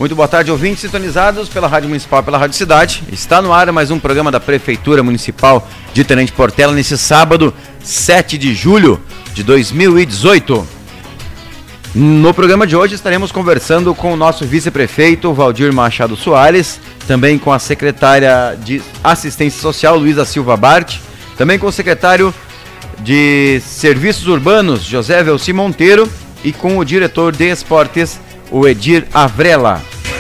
Muito boa tarde, ouvintes sintonizados pela Rádio Municipal e pela Rádio Cidade. Está no ar mais um programa da Prefeitura Municipal de Tenente Portela nesse sábado, 7 de julho de 2018. No programa de hoje estaremos conversando com o nosso vice-prefeito, Valdir Machado Soares, também com a secretária de Assistência Social, Luísa Silva Bart, também com o secretário de Serviços Urbanos, José Velci Monteiro, e com o diretor de Esportes, o Edir Avrela.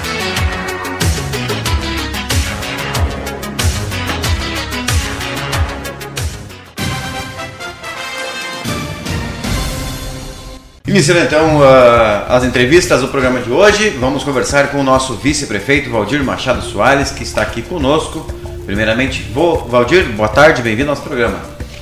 Iniciando então as entrevistas do programa de hoje, vamos conversar com o nosso vice-prefeito Valdir Machado Soares, que está aqui conosco. Primeiramente, Valdir, boa tarde, bem-vindo ao nosso programa.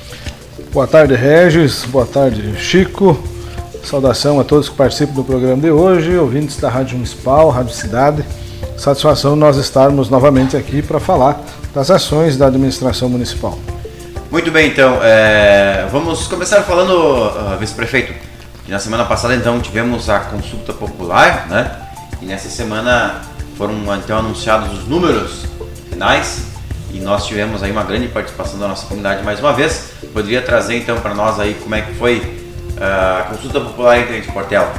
Boa tarde, Regis, boa tarde, Chico. Saudação a todos que participam do programa de hoje, ouvintes da Rádio Municipal, Rádio Cidade. Satisfação nós estarmos novamente aqui para falar das ações da administração municipal. Muito bem, então, vamos começar falando, vice-prefeito, que na semana passada então tivemos a consulta popular, né? E nessa semana foram então anunciados os números finais e nós tivemos aí uma grande participação da nossa comunidade mais uma vez. Poderia trazer então para nós aí como é que foi a consulta popular em Tenente Portela?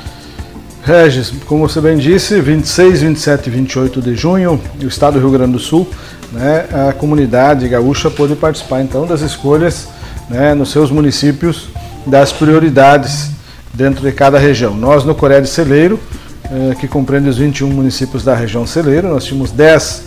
Regis, como você bem disse, 26, 27 e 28 de junho, o estado do Rio Grande do Sul, né, a comunidade gaúcha pôde participar então das escolhas, né, nos seus municípios, das prioridades dentro de cada região. Nós no Coreia de Celeiro, que compreende os 21 municípios da região Celeiro, nós tínhamos 10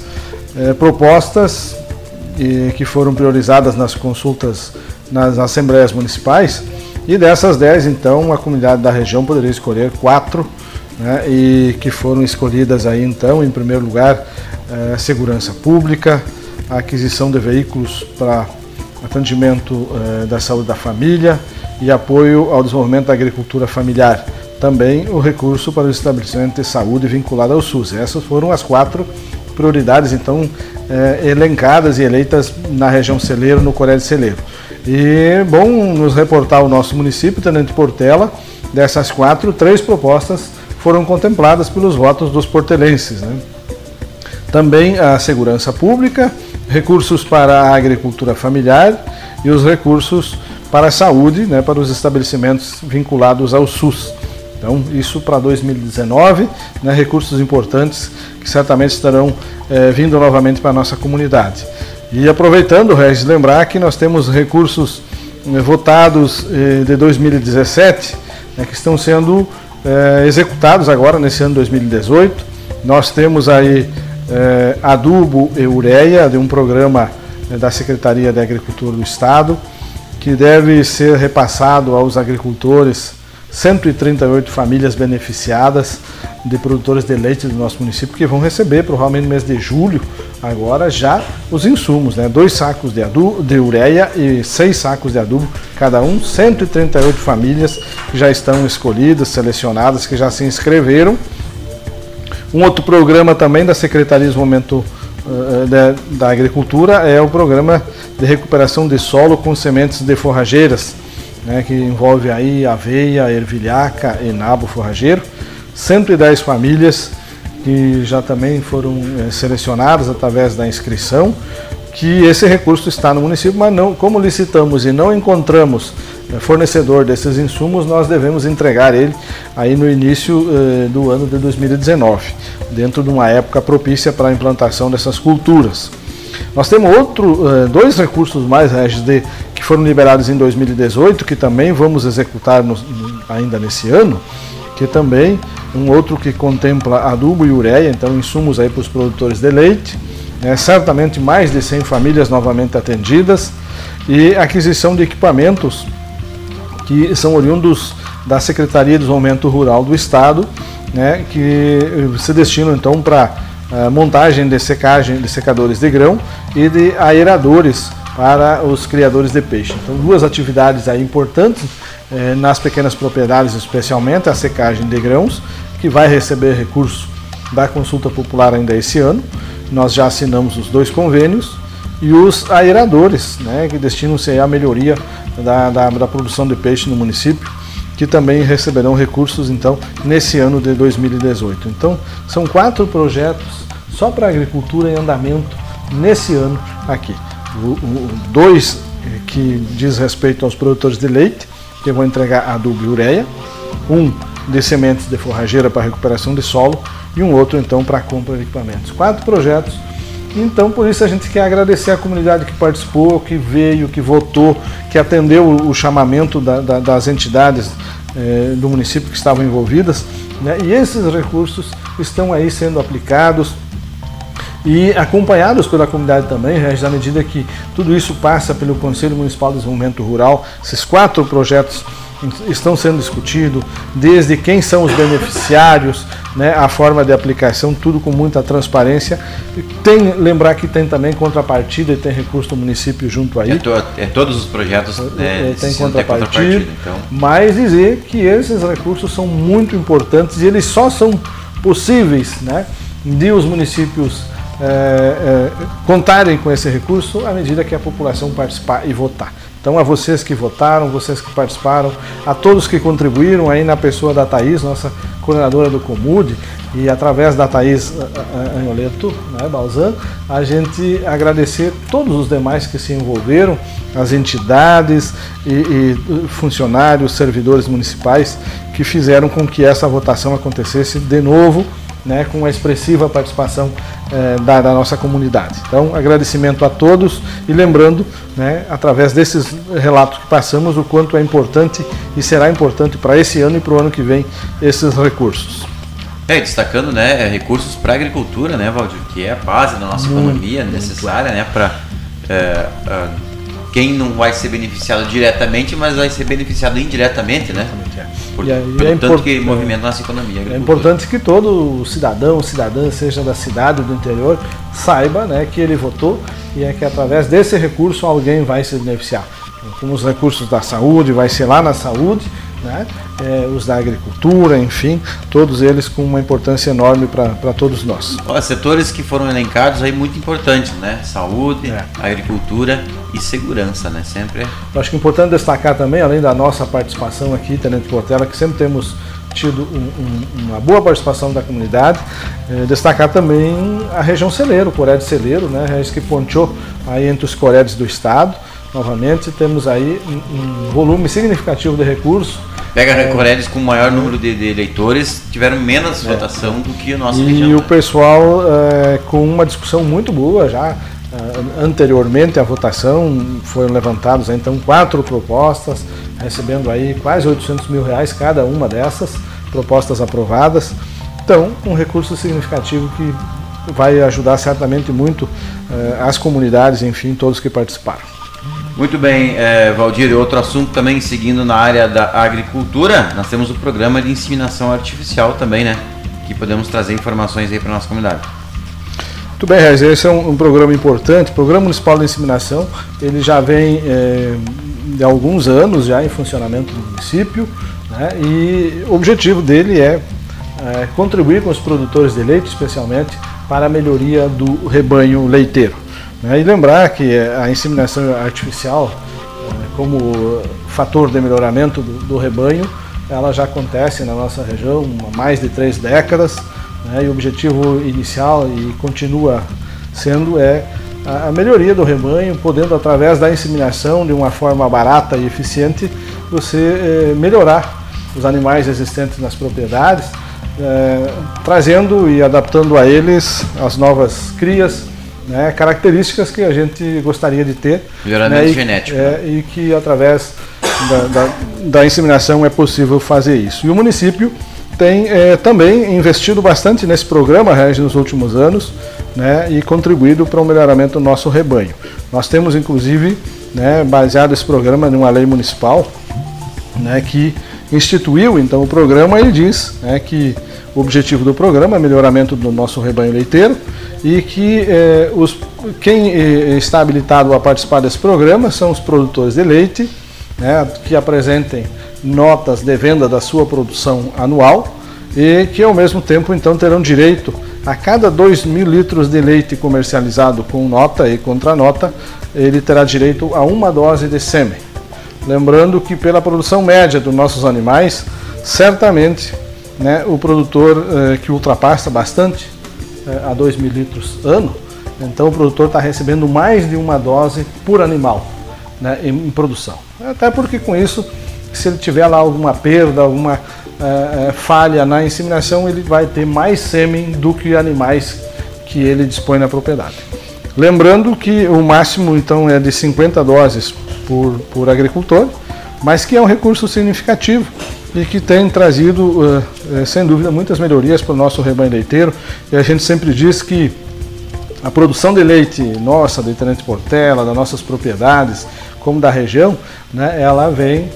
propostas que foram priorizadas nas consultas nas assembleias municipais, e dessas 10, então, a comunidade da região poderia escolher 4, né, e que foram escolhidas aí, então, em primeiro lugar, segurança pública, a aquisição de veículos para atendimento da saúde da família e apoio ao desenvolvimento da agricultura familiar. Também o recurso para o estabelecimento de saúde vinculado ao SUS. Essas foram as 4 prioridades, então, elencadas e eleitas na região Celeiro, no Coreia de Celeiro. E, bom, nos reportar o nosso município, Tenente Portela, dessas 4, 3 propostas foram contempladas pelos votos dos portelenses, né? Também a segurança pública, recursos para a agricultura familiar e os recursos para a saúde, né, para os estabelecimentos vinculados ao SUS. Então, isso para 2019, né, recursos importantes que certamente estarão vindo novamente para a nossa comunidade. E aproveitando, Regis, lembrar que nós temos recursos votados de 2017, né, que estão sendo executados agora nesse ano 2018. Nós temos aí adubo e ureia de um programa da Secretaria de Agricultura do Estado, que deve ser repassado aos agricultores, 138 famílias beneficiadas de produtores de leite do nosso município, que vão receber provavelmente no mês de julho, agora já os insumos, né? 2 sacos de ureia e 6 sacos de adubo, cada um, 138 famílias que já estão escolhidas, selecionadas, que já se inscreveram. Um outro programa também da Secretaria de Desenvolvimento da Agricultura é o programa de recuperação de solo com sementes de forrageiras, né, que envolve aí aveia, ervilhaca e nabo forrageiro. 110 famílias que já também foram selecionadas através da inscrição, que esse recurso está no município, mas não, como licitamos e não encontramos fornecedor desses insumos, nós devemos entregar ele aí no início do ano de 2019, dentro de uma época propícia para a implantação dessas culturas. Nós temos 2 recursos mais, Regis, que foram liberados em 2018, que também vamos executar ainda nesse ano, que também um outro que contempla adubo e ureia, então insumos aí para os produtores de leite, certamente mais de 100 famílias novamente atendidas, e aquisição de equipamentos que são oriundos da Secretaria de Desenvolvimento Rural do Estado, né, que se destinam então para montagem de secagem de secadores de grão e de aeradores para os criadores de peixe. Então, 2 atividades aí importantes nas pequenas propriedades, especialmente a secagem de grãos, que vai receber recurso da consulta popular ainda esse ano. Nós já assinamos os 2 convênios, e os aeradores, né, que destinam-se à melhoria da produção de peixe no município, que também receberão recursos então nesse ano de 2018. Então são 4 projetos só para a agricultura em andamento nesse ano aqui. 2 que diz respeito aos produtores de leite, que vão entregar adubo e ureia, 1 de sementes de forrageira para recuperação de solo e um outro então para a compra de equipamentos. 4 projetos. Então, por isso a gente quer agradecer a comunidade que participou, que veio, que votou, que atendeu o chamamento das entidades do município que estavam envolvidas, né? E esses recursos estão aí sendo aplicados e acompanhados pela comunidade também, à medida que tudo isso passa pelo Conselho Municipal de Desenvolvimento Rural. Esses 4 projetos estão sendo discutidos, desde quem são os beneficiários, né, a forma de aplicação, tudo com muita transparência. Lembrar que tem também contrapartida e tem recurso do município junto aí. Todos os projetos tem contrapartida, então. Mas dizer que esses recursos são muito importantes e eles só são possíveis, né, de os municípios contarem com esse recurso à medida que a população participar e votar. Então, a vocês que votaram, vocês que participaram, a todos que contribuíram aí na pessoa da Thaís, nossa coordenadora do Comude, e através da Thaís Anholeto, né, Balzan, a gente agradecer todos os demais que se envolveram, as entidades e funcionários, servidores municipais que fizeram com que essa votação acontecesse de novo, né, com a expressiva participação da nossa comunidade. Então, agradecimento a todos e lembrando, né, através desses relatos que passamos, o quanto é importante e será importante para esse ano e para o ano que vem esses recursos. Destacando, né, recursos para a agricultura, né, Valdir, que é a base da nossa economia necessária, né, para quem não vai ser beneficiado diretamente, mas vai ser beneficiado indiretamente, né? Pelo tanto que movimenta nossa economia. É importante que todo cidadão, cidadã, seja da cidade ou do interior, saiba, né, que ele votou e é que através desse recurso alguém vai se beneficiar. Como os recursos da saúde, vai ser lá na saúde, né? Os da agricultura, enfim, todos eles com uma importância enorme para todos nós. Setores que foram elencados aí muito importantes, né? Saúde, agricultura e segurança, né? Sempre. Eu acho que é importante destacar também, além da nossa participação aqui, Tenente Portela, que sempre temos tido uma boa participação da comunidade, destacar também a região celeiro, o Coré de Celeiro, né? Que ponteou aí entre os Corédes do estado. Novamente temos aí um volume significativo de recursos. Pega Corédes com o maior número de eleitores, tiveram menos votação do que a nossa região. E o pessoal com uma discussão muito boa já. Anteriormente à votação foram levantadas então 4 propostas, recebendo aí quase R$800 mil cada uma dessas propostas aprovadas. Então, um recurso significativo que vai ajudar certamente muito as comunidades, enfim, todos que participaram. Muito bem, Valdir, outro assunto também seguindo na área da agricultura, nós temos o programa de inseminação artificial também, né? Que podemos trazer informações aí para a nossa comunidade. Muito bem, Reis, esse é um programa importante, o Programa Municipal de Inseminação, ele já vem de alguns anos já em funcionamento do município, né? E o objetivo dele é contribuir com os produtores de leite, especialmente para a melhoria do rebanho leiteiro. E lembrar que a inseminação artificial, como fator de melhoramento do rebanho, ela já acontece na nossa região há mais de 3 décadas, né? E o objetivo inicial e continua sendo a melhoria do rebanho, podendo através da inseminação, de uma forma barata e eficiente, você melhorar os animais existentes nas propriedades, trazendo e adaptando a eles as novas crias, né, características que a gente gostaria de ter. Melhoramento genético. E que através da inseminação é possível fazer isso. E o município tem também investido bastante nesse programa, nos últimos anos, né, e contribuído para o melhoramento do nosso rebanho. Nós temos, inclusive, né, baseado esse programa numa lei municipal, né, que instituiu então o programa e diz, né, que o objetivo do programa é melhoramento do nosso rebanho leiteiro e que quem está habilitado a participar desse programa são os produtores de leite, né, que apresentem notas de venda da sua produção anual e que ao mesmo tempo então terão direito a cada 2.000 litros de leite comercializado com nota e contranota, ele terá direito a uma dose de sêmen. Lembrando que pela produção média dos nossos animais, certamente, né, o produtor que ultrapassa bastante a 2.000 litros ano, então o produtor está recebendo mais de uma dose por animal, né, em produção. Até porque com isso, se ele tiver lá alguma perda, alguma falha na inseminação, ele vai ter mais sêmen do que animais que ele dispõe na propriedade. Lembrando que o máximo então é de 50 doses por agricultor, mas que é um recurso significativo e que tem trazido, sem dúvida, muitas melhorias para o nosso rebanho leiteiro. E a gente sempre diz que a produção de leite nossa, do Tenente Portela, das nossas propriedades, como da região, né, ela vem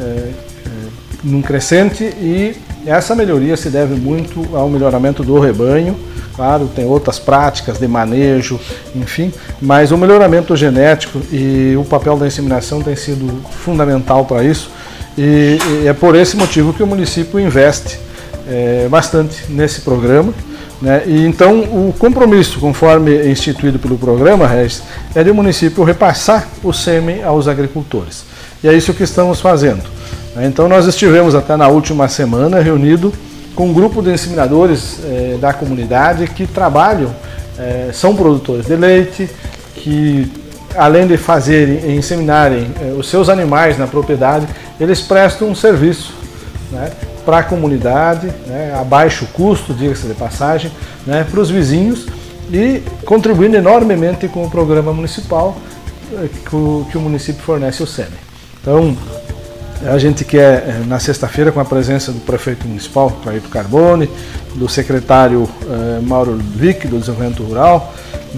num crescente, e essa melhoria se deve muito ao melhoramento do rebanho. Claro, tem outras práticas de manejo, enfim, mas o melhoramento genético e o papel da inseminação tem sido fundamental para isso, e é por esse motivo que o município investe bastante nesse programa, né? E então o compromisso, conforme instituído pelo programa, Regis, é de o município repassar o sêmen aos agricultores, e é isso que estamos fazendo. Então nós estivemos até na última semana reunido com um grupo de inseminadores da comunidade que trabalham, são produtores de leite, que além de fazerem, inseminarem os seus animais na propriedade, eles prestam um serviço, né, para a comunidade, né, a baixo custo, diga-se de passagem, né, para os vizinhos, e contribuindo enormemente com o programa municipal que o município fornece o sêmen. Então, a gente quer, na sexta-feira, com a presença do prefeito municipal, Cleito Carbone, do secretário Mauro Ludwig, do Desenvolvimento Rural,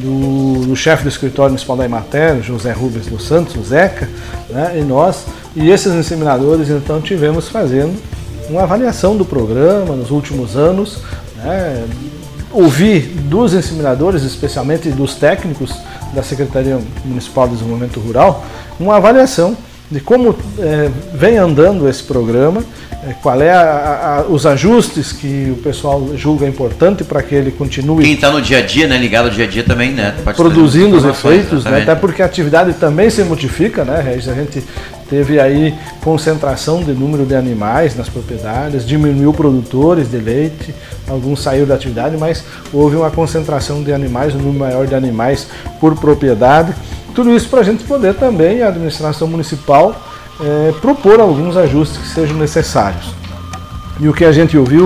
do chefe do escritório municipal da Emater, José Rubens dos Santos, o Zeca, né, e nós, e esses inseminadores, então, tivemos fazendo uma avaliação do programa nos últimos anos, né, ouvir dos inseminadores, especialmente dos técnicos da Secretaria Municipal de Desenvolvimento Rural, uma avaliação de como vem andando esse programa, qual é os ajustes que o pessoal julga importante para que ele continue. Quem está no dia a dia, né, ligado ao dia a dia também, né, produzindo os efeitos, né, até porque a atividade também se multiplica, né, Regis? A gente teve aí concentração de número de animais nas propriedades, diminuiu produtores de leite, alguns saíram da atividade, mas houve uma concentração de animais, um número maior de animais por propriedade. Tudo isso para a gente poder também, a administração municipal, propor alguns ajustes que sejam necessários. E o que a gente ouviu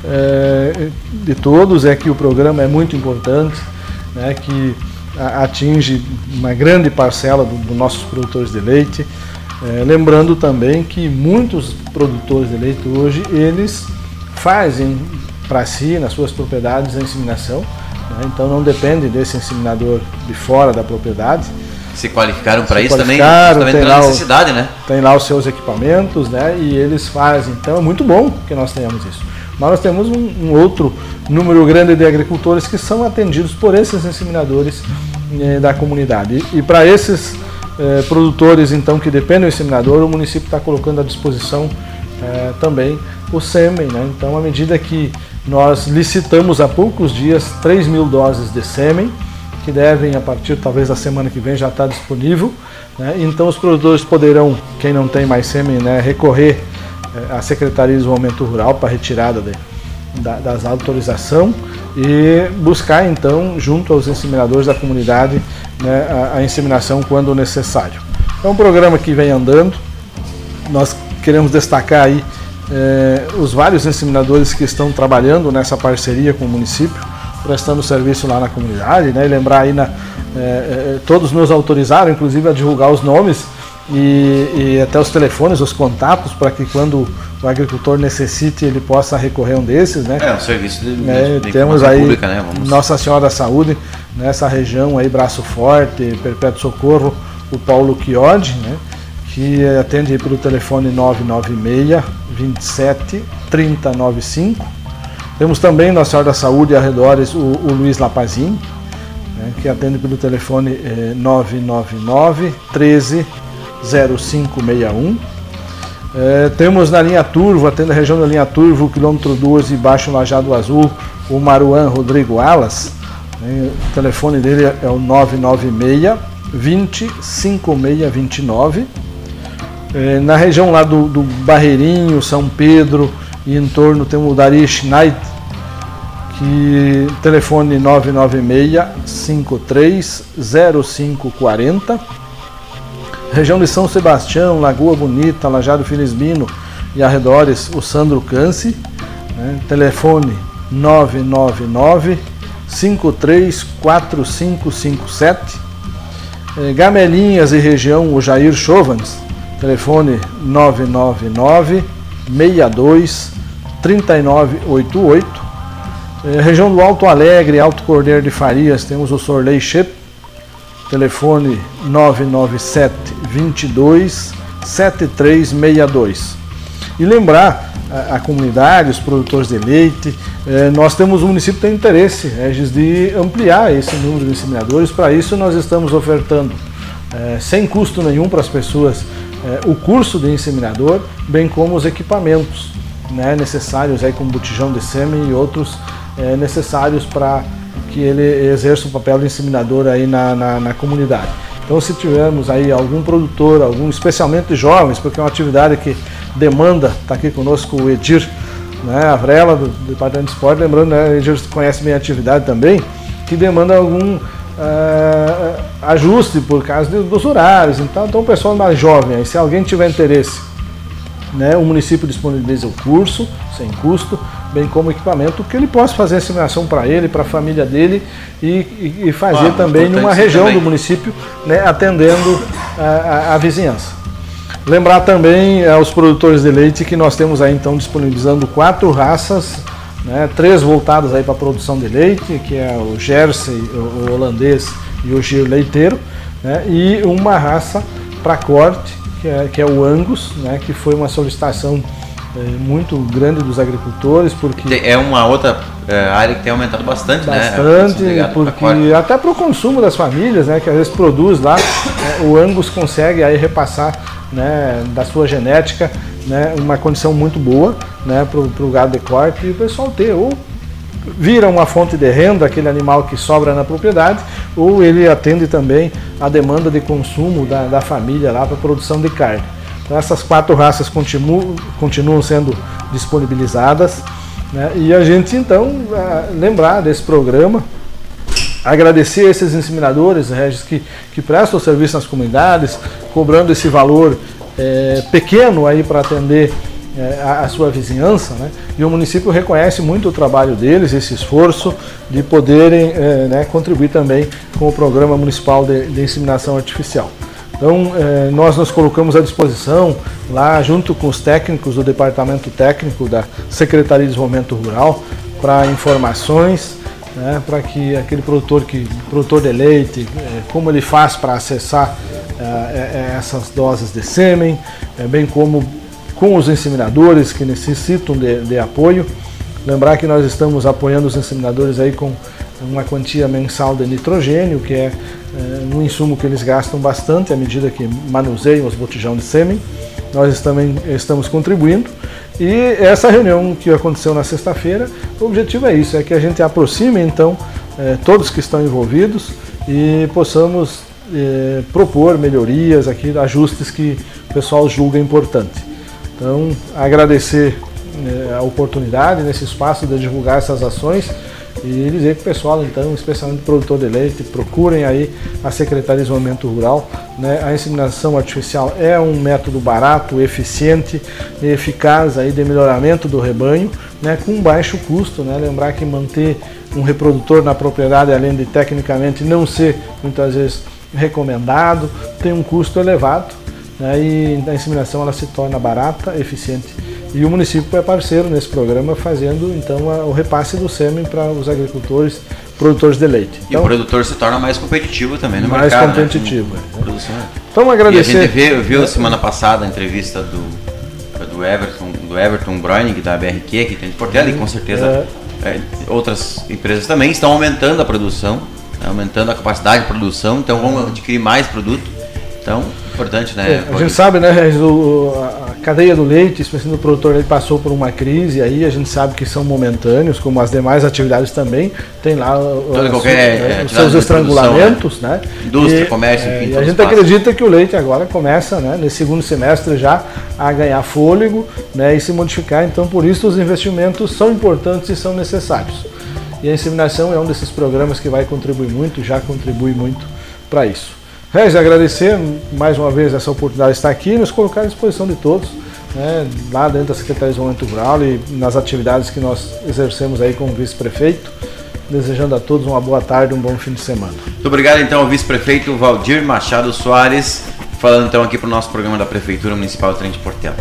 de todos é que o programa é muito importante, né, que atinge uma grande parcela dos nossos produtores de leite. Lembrando também que muitos produtores de leite hoje, eles fazem para si, nas suas propriedades, a inseminação, né, então não depende desse inseminador de fora da propriedade. Se qualificaram para isso também? Tem lá necessidade, né? Tem lá os seus equipamentos, né? E eles fazem. Então é muito bom que nós tenhamos isso. Mas nós temos um outro número grande de agricultores que são atendidos por esses inseminadores da comunidade. E para esses produtores, então, que dependem do inseminador, o município está colocando à disposição também o sêmen, né? Então, à medida que nós licitamos há poucos dias 3.000 doses de sêmen, que devem, a partir talvez da semana que vem, já estar disponível, né? Então os produtores poderão, quem não tem mais sêmen, né, recorrer à Secretaria de Desenvolvimento Rural para retirada das autorizações e buscar então, junto aos inseminadores da comunidade, né, a inseminação quando necessário. É um programa que vem andando. Nós queremos destacar aí os vários inseminadores que estão trabalhando nessa parceria com o município, prestando serviço lá na comunidade, né? E lembrar aí, todos nos autorizaram, inclusive, a divulgar os nomes e até os telefones, os contatos, para que quando o agricultor necessite, ele possa recorrer a um desses, né? Um serviço de temos aí pública, né? Nossa Senhora da Saúde, nessa região aí, Braço Forte, Perpétuo Socorro, o Paulo Chiodi, né? Que atende aí pelo telefone 996 27 3095. Temos também Nossa Senhora da Saúde e arredores o Luiz Lapazin, né, que atende pelo telefone 999 13 0561. Temos na linha Turvo, atende a região da linha Turvo, quilômetro 12, Baixo Lajado Azul, o Maruan Rodrigo Alas. O telefone dele é o 996 20 5629. Na região lá do Barreirinho, São Pedro e em torno tem o Dari Schneid, que telefone 996-530540. Região de São Sebastião, Lagoa Bonita, Lajado Felizmino e arredores, o Sandro Canci, né? Telefone 999-534557. Gamelinhas e região, o Jair Chovans, telefone 999-62-3988. Região do Alto Alegre, Alto Cordeiro de Farias, temos o Sorley Shep, telefone 997-22-7362. E lembrar a comunidade, os produtores de leite, nós temos, o município tem interesse, Regis, de ampliar esse número de inseminadores. Para isso nós estamos ofertando, sem custo nenhum para as pessoas, o curso de inseminador, bem como os equipamentos, né, necessários, aí, como botijão de sêmen e outros necessários para que ele exerça o papel de inseminador aí na comunidade. Então, se tivermos aí algum produtor, especialmente jovens, porque é uma atividade que demanda, está aqui conosco o Edir, né, a Vrela, do Departamento de Esporte, lembrando, né, o Edir conhece bem a atividade também, que demanda algum ajuste por causa dos horários. Então, o pessoal mais jovem, aí, se alguém tiver interesse, né, o município disponibiliza o curso, sem custo, bem como equipamento, que ele possa fazer a inseminação para ele, para a família dele e fazer também numa região do município, né, atendendo a vizinhança. Lembrar também aos produtores de leite que nós temos aí então disponibilizando 4 raças, né, 3 voltadas aí para a produção de leite, que é o Jersey, o holandês e o Gir leiteiro, né, e uma raça para corte, que é o Angus, né, que foi uma solicitação muito grande dos agricultores, porque é uma outra área que tem aumentado bastante, né? Porque até para o consumo das famílias, né, que às vezes produz lá, o Angus consegue aí repassar, né, da sua genética, né, uma condição muito boa, né, para o gado de corte, e o pessoal ter, ou vira uma fonte de renda, aquele animal que sobra na propriedade, ou ele atende também a demanda de consumo da família lá para a produção de carne. Então, essas 4 raças continuam sendo disponibilizadas, né? E a gente então lembrar desse programa, agradecer a esses inseminadores, Regis, que prestam serviço nas comunidades, cobrando esse valor pequeno aí para atender a sua vizinhança, né? E o município reconhece muito o trabalho deles, esse esforço de poderem né, contribuir também com o Programa Municipal de Inseminação Artificial. Então, nós nos colocamos à disposição, lá junto com os técnicos do Departamento Técnico da Secretaria de Desenvolvimento Rural, para informações, né, para que aquele produtor de leite, como ele faz para acessar essas doses de sêmen, bem como com os inseminadores que necessitam de apoio. Lembrar que nós estamos apoiando os inseminadores aí com uma quantia mensal de nitrogênio, que é um insumo que eles gastam bastante à medida que manuseiam os botijão de sêmen. Nós também estamos contribuindo. E essa reunião que aconteceu na sexta-feira, o objetivo é isso, é que a gente aproxime então todos que estão envolvidos e possamos propor melhorias, aqui, ajustes que o pessoal julga importante. Então, agradecer a oportunidade nesse espaço de divulgar essas ações e dizer que o pessoal, então, especialmente produtor de leite, procurem aí a Secretaria de Desenvolvimento Rural, né? A inseminação artificial é um método barato, eficiente e eficaz aí de melhoramento do rebanho, né? Com baixo custo, né? Lembrar que manter um reprodutor na propriedade, além de tecnicamente não ser muitas vezes recomendado, tem um custo elevado, né? E a inseminação ela se torna barata, eficiente. E o município é parceiro nesse programa, fazendo então o repasse do sêmen para os agricultores, produtores de leite. Então, e o produtor se torna mais competitivo também no mais mercado. Mais competitivo. Né? Então, agradecer. E a gente viu semana passada a entrevista do Everton Breuning, da BRQ, que tem de Portela, e com certeza outras empresas também estão aumentando a produção, aumentando a capacidade de produção, então vão adquirir mais produto. Então, importante, né? A gente sabe, né, cadeia do leite, especialmente o produtor, ele passou por uma crise, aí a gente sabe que são momentâneos, como as demais atividades também, tem lá os seus estrangulamentos, né? Indústria, comércio, enfim. E a gente acredita que o leite agora começa, né, nesse segundo semestre já a ganhar fôlego, né, e se modificar, então por isso os investimentos são importantes e são necessários. E a inseminação é um desses programas que vai contribuir muito, já contribui muito para isso. Regis, agradecer mais uma vez essa oportunidade de estar aqui e nos colocar à disposição de todos, né, lá dentro da Secretaria de Desenvolvimento Rural e nas atividades que nós exercemos aí como vice-prefeito, desejando a todos uma boa tarde, um bom fim de semana. Muito obrigado então ao vice-prefeito Valdir Machado Soares, falando então aqui para o nosso programa da Prefeitura Municipal de Tenente Portela.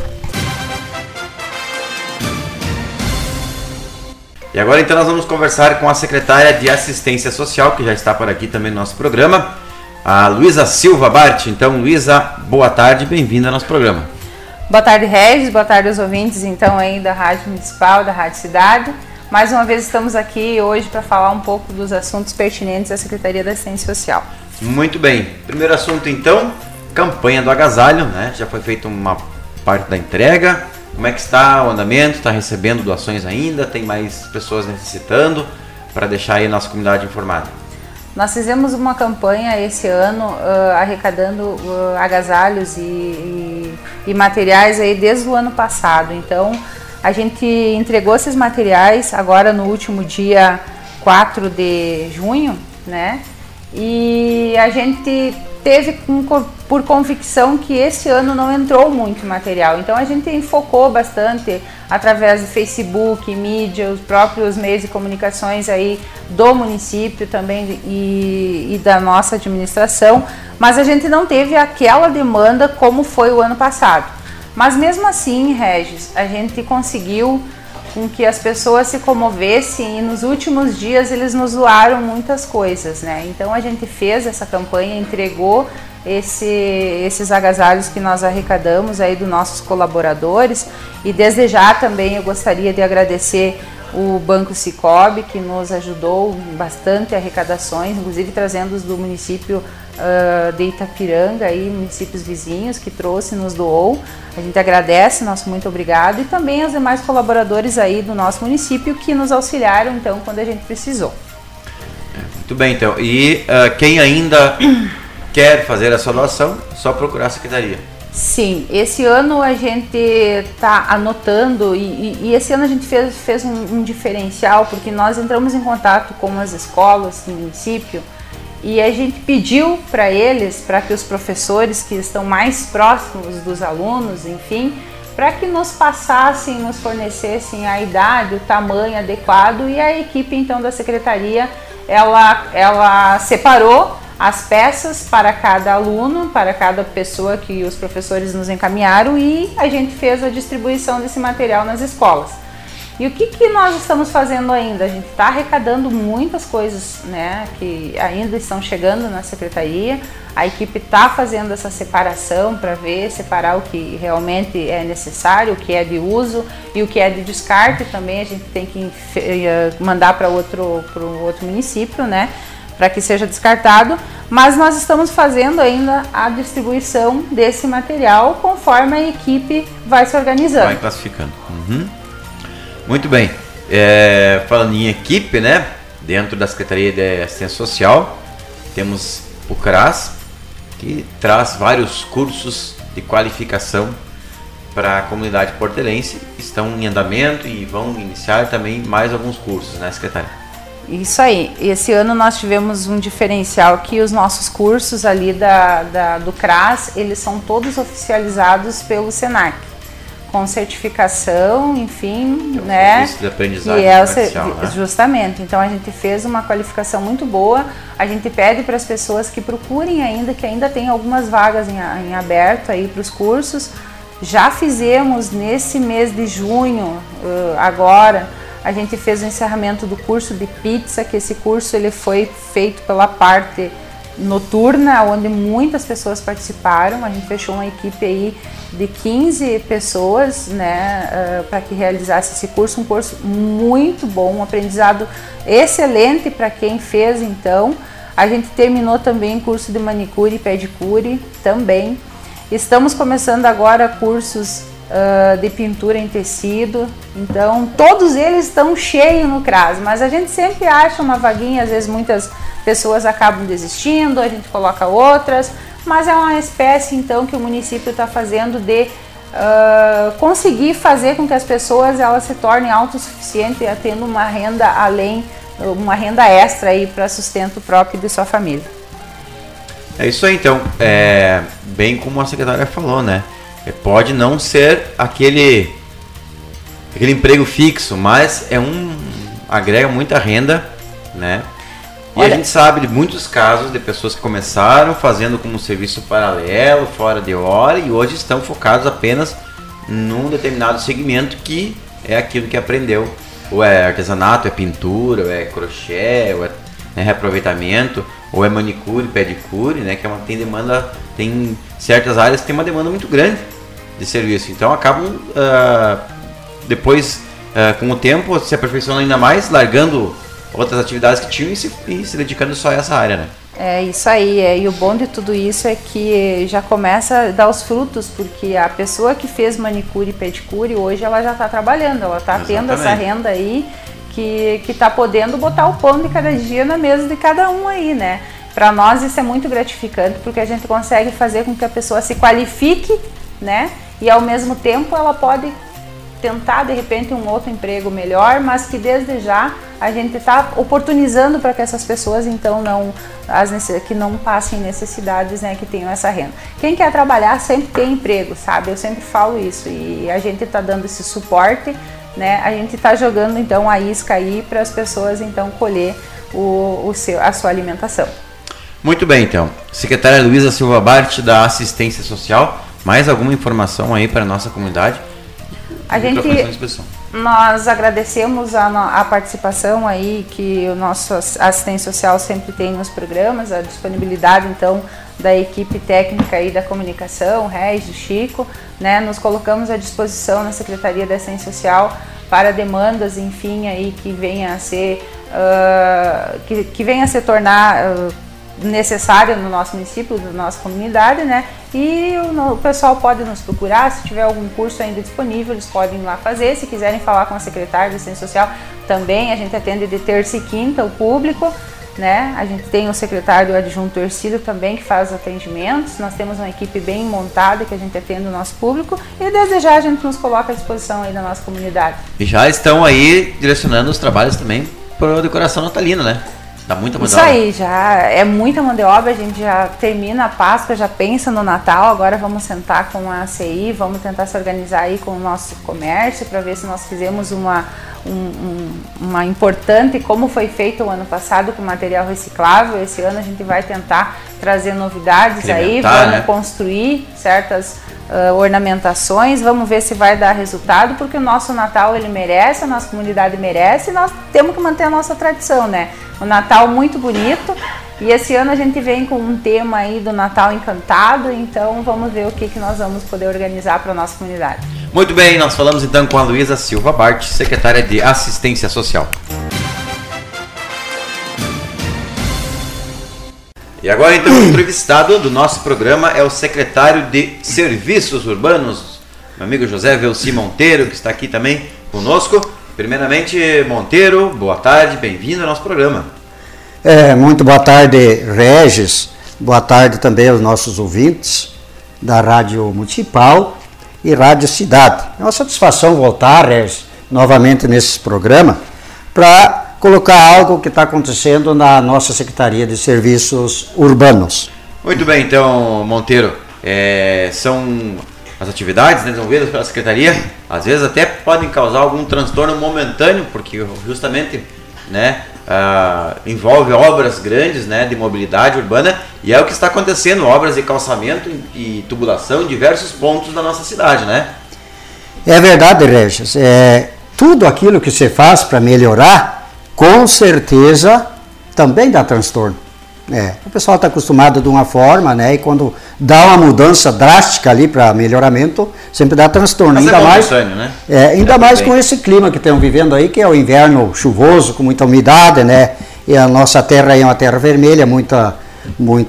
E agora então nós vamos conversar com a secretária de Assistência Social, que já está por aqui também no nosso programa, a Luísa Silva Bart. Então, Luísa, boa tarde, bem-vinda ao nosso programa. Boa tarde, Regis, boa tarde aos ouvintes então aí da Rádio Municipal, da Rádio Cidade. Mais uma vez estamos aqui hoje para falar um pouco dos assuntos pertinentes à Secretaria da Assistência Social. Muito bem, primeiro assunto então, campanha do agasalho, né? Já foi feita uma parte da entrega. Como é que está o andamento? Está recebendo doações ainda? Tem mais pessoas necessitando? Para deixar aí a nossa comunidade informada. Nós fizemos uma campanha esse ano arrecadando agasalhos e materiais aí desde o ano passado. Então, a gente entregou esses materiais agora no último dia 4 de junho, né? E a gente teve por convicção que esse ano não entrou muito material. Então, a gente focou bastante através do Facebook, mídia, os próprios meios de comunicações aí do município também e da nossa administração, mas a gente não teve aquela demanda como foi o ano passado. Mas mesmo assim, Regis, a gente conseguiu com que as pessoas se comovessem e nos últimos dias eles nos doaram muitas coisas, né? Então a gente fez essa campanha, entregou esses agasalhos que nós arrecadamos aí dos nossos colaboradores, e desde já também eu gostaria de agradecer o Banco Sicoob, que nos ajudou bastante arrecadações, inclusive trazendo os do município de Itapiranga, aí, municípios vizinhos, que trouxe, nos doou. A gente agradece, nosso muito obrigado, e também aos demais colaboradores aí do nosso município que nos auxiliaram então quando a gente precisou. Muito bem, então. E quem ainda quer fazer a sua doação, só procurar a secretaria. Sim, esse ano a gente está anotando e esse ano a gente fez um diferencial, porque nós entramos em contato com as escolas do município e a gente pediu para eles, para que os professores que estão mais próximos dos alunos, enfim, para que nos passassem, nos fornecessem a idade, o tamanho adequado, e a equipe então da secretaria, ela separou as peças para cada aluno, para cada pessoa que os professores nos encaminharam, e a gente fez a distribuição desse material nas escolas. E o que nós estamos fazendo ainda? A gente está arrecadando muitas coisas, né, que ainda estão chegando na secretaria. A equipe está fazendo essa separação para separar o que realmente é necessário, o que é de uso e o que é de descarte também. A gente tem que mandar para outro município, né, para que seja descartado, mas nós estamos fazendo ainda a distribuição desse material conforme a equipe vai se organizando. Vai classificando. Uhum. Muito bem. Falando em equipe, né, dentro da Secretaria de Assistência Social, temos o CRAS, que traz vários cursos de qualificação para a comunidade portelense, estão em andamento e vão iniciar também mais alguns cursos, né, secretária? Isso aí. Esse ano nós tivemos um diferencial que os nossos cursos ali do CRAS, eles são todos oficializados pelo SENAC, com certificação, enfim, né? De aprendizagem né? Justamente. Então a gente fez uma qualificação muito boa. A gente pede para as pessoas que procurem ainda, que ainda tem algumas vagas em aberto aí para os cursos. Já fizemos nesse mês de junho, agora, a gente fez o encerramento do curso de pizza, que esse curso ele foi feito pela parte noturna, onde muitas pessoas participaram. A gente fechou uma equipe aí de 15 pessoas, né, para que realizasse esse curso, um curso muito bom, um aprendizado excelente para quem fez. Então, a gente terminou também curso de manicure e pedicure também. Estamos começando agora cursos de pintura em tecido. Então, todos eles estão cheios no CRAS, mas a gente sempre acha uma vaguinha, às vezes muitas pessoas acabam desistindo, a gente coloca outras, mas é uma espécie, então, que o município está fazendo de conseguir fazer com que as pessoas elas se tornem autossuficientes, tendo uma renda uma renda extra aí para sustento próprio de sua família. É isso aí, então, bem como a secretária falou, né? Pode não ser aquele emprego fixo, mas agrega muita renda, né? E a gente sabe de muitos casos de pessoas que começaram fazendo como serviço paralelo, fora de hora, e hoje estão focados apenas num determinado segmento que é aquilo que aprendeu. Ou é artesanato, é pintura, ou é crochê, ou é reaproveitamento, ou é manicure, pedicure, né? Que tem certas áreas que tem uma demanda muito grande de serviço. Então acabam depois, com o tempo, se aperfeiçoando ainda mais, largando outras atividades que tinham e se dedicando só a essa área, né? É isso aí, e o bom de tudo isso é que já começa a dar os frutos, porque a pessoa que fez manicure e pedicure, hoje ela já está trabalhando, ela está tendo essa renda aí, que está podendo botar o pão de cada dia na mesa de cada um aí, né? Para nós isso é muito gratificante, porque a gente consegue fazer com que a pessoa se qualifique, né? E ao mesmo tempo ela pode tentar de repente um outro emprego melhor, mas que desde já a gente está oportunizando para que essas pessoas então que não passem necessidades, né, que tenham essa renda. Quem quer trabalhar sempre tem emprego, sabe? Eu sempre falo isso e a gente está dando esse suporte, né? A gente está jogando então a isca aí para as pessoas então colher a sua alimentação. Muito bem, então. Secretária Luísa Silva Bart, da Assistência Social, mais alguma informação aí para a nossa comunidade? Nós agradecemos a participação aí que o nosso assistente social sempre tem nos programas, a disponibilidade então da equipe técnica aí da comunicação, Regis, Chico, né? Nos colocamos à disposição na Secretaria da Assistência Social para demandas, enfim, aí que venha a se tornar necessária no nosso município, na nossa comunidade, né? E o pessoal pode nos procurar, se tiver algum curso ainda disponível, eles podem ir lá fazer. Se quiserem falar com a secretária de Assistência Social, também a gente atende de terça e quinta o público, né? A gente tem o secretário adjunto Ercílio também que faz atendimentos. Nós temos uma equipe bem montada que a gente atende o nosso público e desde já a gente nos coloca à disposição aí da nossa comunidade. E já estão aí direcionando os trabalhos também para a decoração natalina, né? Dá muita mão de obra. Isso aí, já é muita mão de obra, a gente já termina a Páscoa, já pensa no Natal, agora vamos sentar com a ACI, vamos tentar se organizar aí com o nosso comércio para ver se nós fizemos uma importante, como foi feito o ano passado com material reciclável. Esse ano a gente vai tentar trazer novidades aí, vamos construir certas ornamentações, vamos ver se vai dar resultado, porque o nosso Natal ele merece, a nossa comunidade merece e nós temos que manter a nossa tradição, né? O Natal muito bonito e esse ano a gente vem com um tema aí do Natal encantado, então vamos ver o que nós vamos poder organizar para a nossa comunidade. Muito bem, nós falamos então com a Luísa Silva Bart, secretária de Assistência Social. E agora então o entrevistado do nosso programa é o secretário de Serviços Urbanos, meu amigo José Velci Monteiro, que está aqui também conosco. Primeiramente, Monteiro, boa tarde, bem-vindo ao nosso programa. Muito boa tarde, Regis, boa tarde também aos nossos ouvintes da Rádio Municipal e Rádio Cidade. É uma satisfação voltar, Regis, novamente nesse programa para colocar algo que está acontecendo na nossa Secretaria de Serviços Urbanos. Muito bem, então, Monteiro, são as atividades desenvolvidas pela Secretaria, às vezes até podem causar algum transtorno momentâneo, porque justamente, né, envolve obras grandes, né, de mobilidade urbana, e é o que está acontecendo, obras de calçamento e tubulação em diversos pontos da nossa cidade, né? É verdade, Regis. Tudo aquilo que você faz para melhorar, com certeza também dá transtorno. O pessoal está acostumado de uma forma, né? E quando dá uma mudança drástica ali para melhoramento, sempre dá transtorno. Mas ainda mais, né? Ainda mais com esse clima que estamos vivendo aí, que é o inverno chuvoso, com muita umidade, né? E a nossa terra aí é uma terra vermelha, muita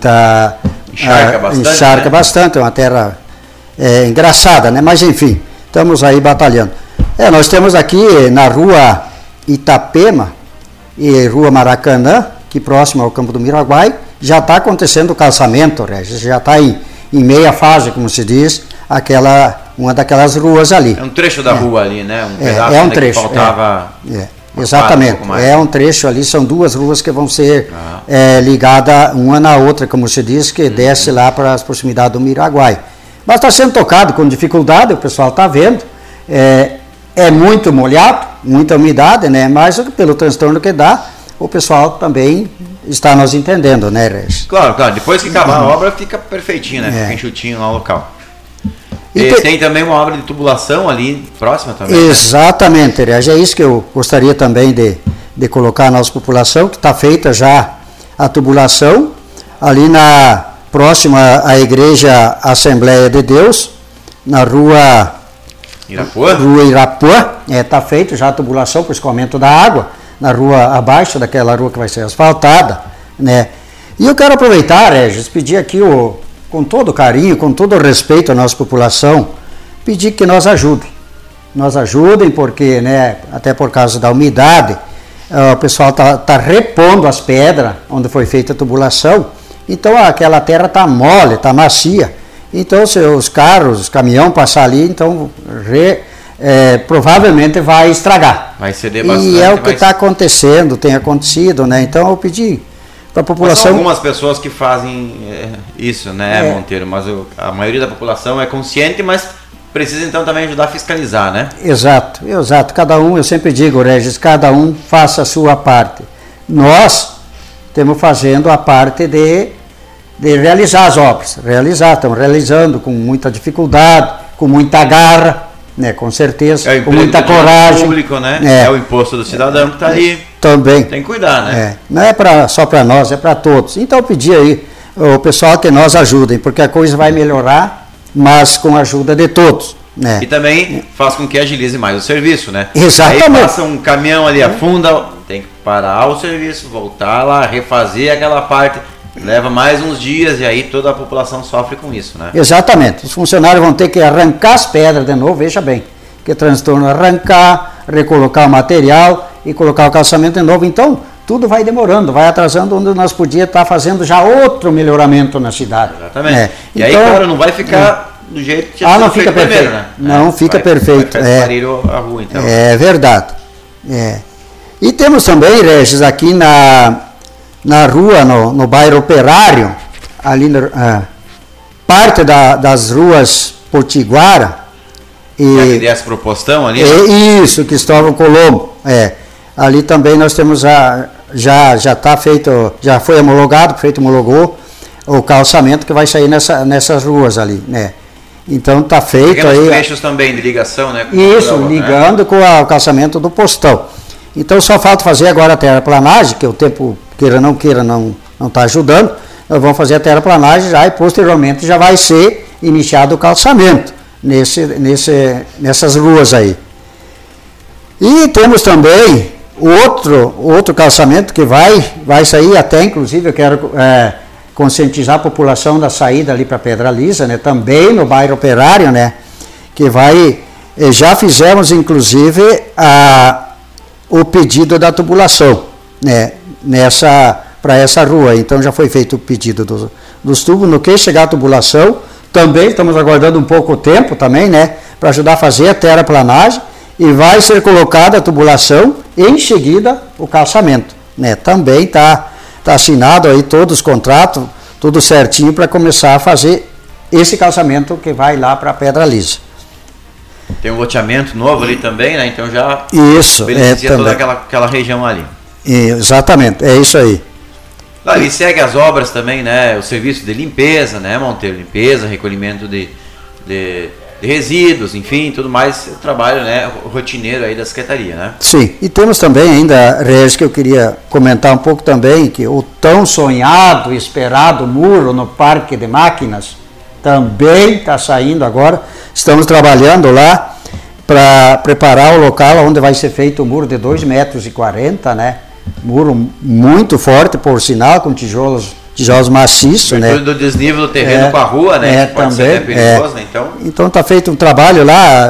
encharca bastante, bastante, é uma terra engraçada, né? Mas enfim, estamos aí batalhando. Nós temos aqui na rua Itapema e rua Maracanã, que próximo ao Campo do Miraguai, já está acontecendo o calçamento, Regis, já está em meia fase, como se diz, uma daquelas ruas ali. É um trecho da rua ali, né? Um pedaço um trecho, que faltava... Exatamente, um trecho ali, são duas ruas que vão ser ligadas uma na outra, como se diz, que desce lá para as proximidades do Miraguai. Mas está sendo tocado com dificuldade, o pessoal está vendo, é muito molhado, muita umidade, né? Mas pelo transtorno que dá, o pessoal também está nos entendendo, né, Regis? Claro, depois que acabar a obra fica perfeitinho, né? Fica enxutinho lá o local. E tem também uma obra de tubulação ali próxima também. Exatamente, né? É isso que eu gostaria também de colocar na nossa população, que está feita já a tubulação ali próxima à Igreja Assembleia de Deus, na rua Irapuã, está feita já a tubulação para o escoamento da água, na rua abaixo daquela rua que vai ser asfaltada, né? E eu quero aproveitar, Regis, pedir aqui com todo carinho, com todo respeito à nossa população, pedir que nos ajudem, porque, né, até por causa da umidade, o pessoal tá repondo as pedras onde foi feita a tubulação, então aquela terra está mole, está macia, então se os carros, os caminhões passar ali, então provavelmente vai estragar. Vai ceder bastante. E é o que está acontecendo, tem acontecido, né? Então eu pedi para a população... São algumas pessoas que fazem isso, né, Monteiro? Mas a maioria da população é consciente, mas precisa então também ajudar a fiscalizar, né? Exato. Cada um, eu sempre digo, Regis, cada um faça a sua parte. Nós estamos fazendo a parte de realizar as obras. Estamos realizando com muita dificuldade, com muita garra, né, com certeza, com muita coragem. Público, né? É o imposto do cidadão que está aí. Também. Tem que cuidar, né? Não é só para nós, é para todos. Então eu pedi aí o pessoal que nos ajudem, porque a coisa vai melhorar, mas com a ajuda de todos. Né? E também faz com que agilize mais o serviço, né? Exatamente. Aí passa um caminhão ali, afunda, tem que parar o serviço, voltar lá, refazer aquela parte, leva mais uns dias e aí toda a população sofre com isso, né? Exatamente. Os funcionários vão ter que arrancar as pedras de novo, veja bem, que transtorno arrancar, recolocar o material e colocar o calçamento de novo. Então, tudo vai demorando, vai atrasando, onde nós podíamos estar fazendo já outro melhoramento na cidade. Exatamente. E então, aí, claro, não vai ficar do jeito que não fica perfeito. Primeiro, né? Não fica perfeito. A rua, então. É verdade. E temos também, Regis, aqui na rua, no bairro Operário, ali parte das ruas Potiguara. Que desce pro postão ali? Isso, Cristóvão Colombo. Ali também nós temos já está feito, já foi homologado, o prefeito homologou o calçamento que vai sair nessas ruas ali, né? Então está feito aí. Trechos também de ligação, né? Isso, ligando com o calçamento do postão. Então só falta fazer agora a terraplanagem, que o tempo, queira não está ajudando. Nós vamos fazer a terraplanagem já e posteriormente já vai ser iniciado o calçamento nessas ruas aí. E temos também outro calçamento que vai sair até, inclusive, eu quero conscientizar a população da saída ali para Pedra Lisa, né? Também no bairro Operário, né? Que já fizemos, inclusive, o pedido da tubulação, né? Para essa rua. Então já foi feito o pedido dos tubos. No que chegar a tubulação, também estamos aguardando um pouco tempo também, né? Para ajudar a fazer a terraplanagem. E vai ser colocada a tubulação e em seguida o calçamento, né? Também está assinado aí todos os contratos, tudo certinho para começar a fazer esse calçamento que vai lá para a Pedra Lisa. Tem um loteamento novo ali também, né? Então já beneficia toda aquela região ali. Exatamente, é isso aí. E segue as obras também, né? O serviço de limpeza, né, Monteiro? Limpeza, recolhimento de resíduos, enfim, tudo mais, trabalho, né, rotineiro aí da Secretaria, né? Sim, e temos também ainda, Regis, que eu queria comentar um pouco também, que o tão sonhado e esperado muro no Parque de Máquinas também está saindo agora. Estamos trabalhando lá para preparar o local onde vai ser feito o muro de 2,40 metros, né? Muro muito forte, por sinal, com tijolos maciços, né? Do desnível do terreno com a rua, né? Pode também. Ser perigoso, né? Então está feito um trabalho lá.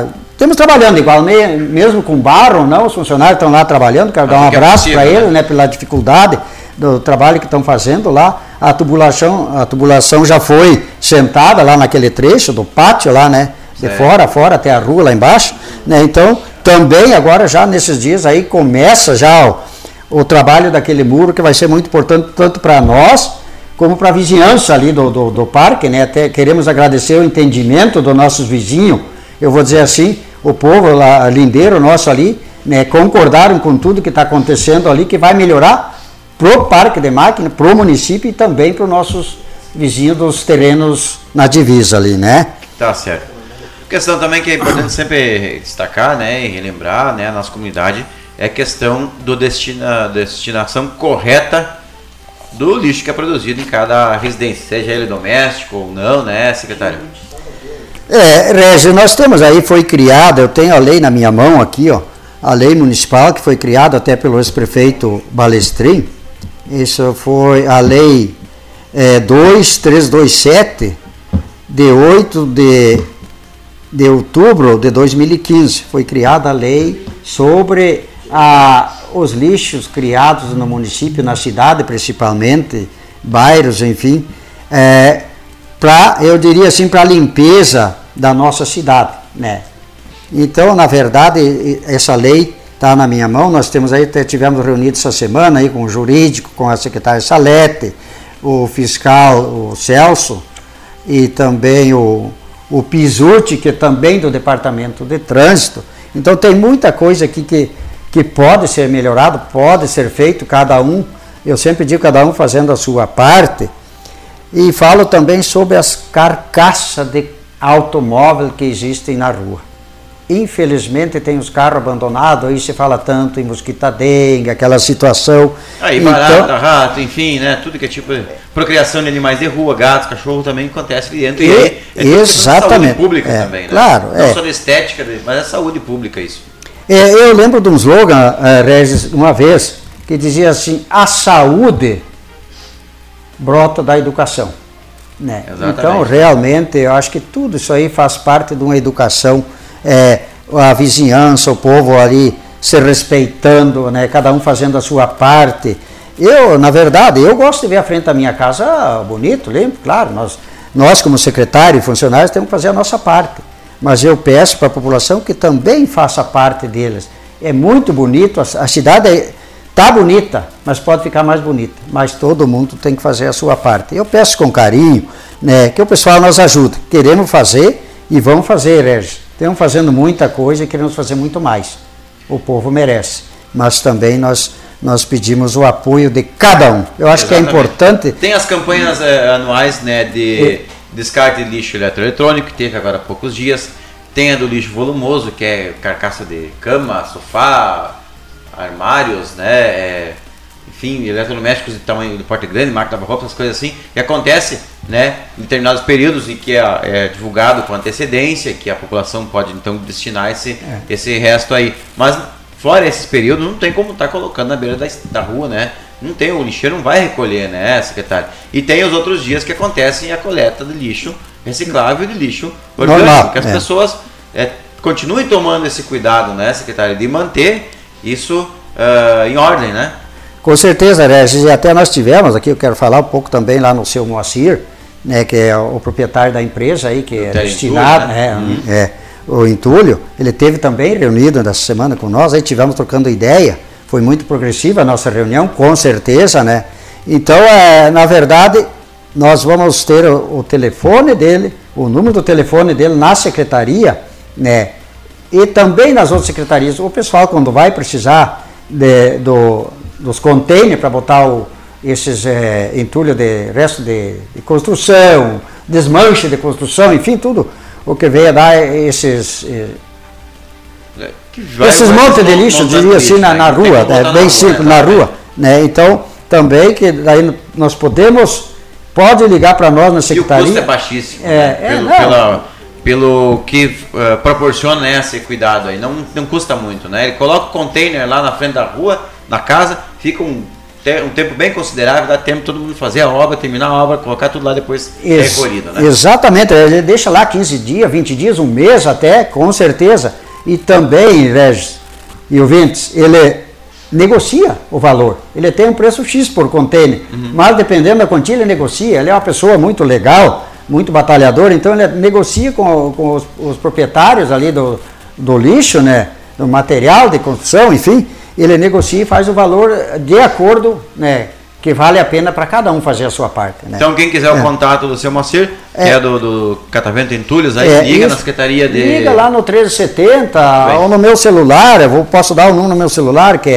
Estamos trabalhando igual, mesmo com barro, não, os funcionários estão lá trabalhando, quero dar um abraço para eles, né, pela dificuldade do trabalho que estão fazendo lá. A tubulação já foi sentada lá naquele trecho do pátio lá, né, de fora até a rua lá embaixo, né, então também agora já nesses dias aí começa já o trabalho daquele muro, que vai ser muito importante tanto para nós como para a vizinhança ali do parque, né, até queremos agradecer o entendimento dos nossos vizinhos, eu vou dizer assim, o povo lá, lindeiro nosso ali, né, concordaram com tudo que está acontecendo ali, que vai melhorar pro Parque de Máquina, pro município e também para os nossos vizinhos dos terrenos na divisa ali, né? Tá certo. Questão também que é importante sempre destacar, né, e relembrar, né, a nossa comunidade, é a questão do destinação correta do lixo que é produzido em cada residência, seja ele doméstico ou não, né, secretário? Régio, nós temos aí, foi criada, eu tenho a lei na minha mão aqui, ó, a lei municipal que foi criada até pelo ex-prefeito Balestrin, isso foi a lei 2327, de 8 de outubro de 2015, foi criada a lei sobre os lixos criados no município, na cidade principalmente, bairros, enfim, eu diria assim, para a limpeza da nossa cidade, né? Então, na verdade, essa lei está na minha mão, nós temos aí, tivemos reunidos essa semana aí com o jurídico, com a secretária Salete, o fiscal, o Celso, e também o Pisuti, que é também do Departamento de Trânsito. Então, tem muita coisa aqui que pode ser melhorado, pode ser feito, cada um, eu sempre digo, cada um fazendo a sua parte. E falo também sobre as carcaças de automóvel que existem na rua. Infelizmente tem os carros abandonados, aí se fala tanto em mosquita-dengue, aquela situação. Aí barata, rato, enfim, né? Tudo que é tipo procriação de animais de rua, gatos, cachorro também acontece ali dentro. Exatamente. Saúde pública também, né? Claro. Não só de estética, mas é saúde pública isso. Eu lembro de um slogan, Regis, uma vez, que dizia assim, a saúde brota da educação, né? Então, realmente, eu acho que tudo isso aí faz parte de uma educação, a vizinhança, o povo ali se respeitando, né? Cada um fazendo a sua parte. Na verdade, eu gosto de ver a frente da minha casa bonito, limpo, claro, nós como secretário e funcionários temos que fazer a nossa parte, mas eu peço para a população que também faça parte deles. É muito bonito, a cidade está bonita, mas pode ficar mais bonita. Mas todo mundo tem que fazer a sua parte. Eu peço com carinho, né, que o pessoal nos ajude. Queremos fazer e vamos fazer, Regis. Estamos fazendo muita coisa e queremos fazer muito mais. O povo merece. Mas também nós pedimos o apoio de cada um. Eu acho que é importante. Tem as campanhas anuais, né, de descarte de lixo eletroeletrônico, que teve agora há poucos dias. Tem a do lixo volumoso, que é carcaça de cama, sofá, armários, né, enfim, eletrodomésticos de tamanho, de porte grande, máquina de roupa, essas coisas assim, que acontece, né, em determinados períodos em que é divulgado com antecedência, que a população pode então destinar esse resto aí. Mas fora esses períodos, não tem como estar colocando na beira da rua, né? Não tem, o lixeiro não vai recolher, né, secretário? E tem os outros dias que acontecem a coleta de lixo reciclável e de lixo orgânico, que as pessoas continuem tomando esse cuidado, né, secretário, de manter isso em ordem, né? Com certeza, Regis, e até nós tivemos aqui, eu quero falar um pouco também lá no seu Moacir, né, que é o proprietário da empresa aí, que é destinado, né? O Entulho, ele teve também reunido nessa semana com nós, aí tivemos trocando ideia, foi muito progressiva a nossa reunião, com certeza, né? Então, na verdade, nós vamos ter o telefone dele, o número do telefone dele na secretaria, né? E também nas outras secretarias, o pessoal quando vai precisar dos containers para botar esses entulhos de resto de construção, desmanche de construção, enfim, tudo o que veio a dar esses montes de lixo, diria assim, na rua, bem simples, na rua, né? Então, também que daí nós pode ligar para nós na secretaria. E o custo é baixíssimo, pelo que proporciona, né, esse cuidado aí, não custa muito, né? Ele coloca o container lá na frente da rua, na casa, fica um tempo bem considerável, dá tempo todo mundo fazer a obra, terminar a obra, colocar tudo lá depois recolhido, né? Exatamente, ele deixa lá 15 dias, 20 dias, um mês até, com certeza. E também, Regis e ouvintes, ele negocia o valor. Ele tem um preço X por container, mas dependendo da quantia ele negocia. Ele é uma pessoa muito legal, muito batalhadora, então ele negocia com os proprietários ali do lixo, né, do material de construção, enfim, ele negocia e faz o valor de acordo, né, que vale a pena para cada um fazer a sua parte. Né? Então quem quiser o contato do seu Moacir, que é do Catavento Entulhos, aí liga na Secretaria de... Liga lá no 1370 ou no meu celular, posso dar o número no meu celular, que é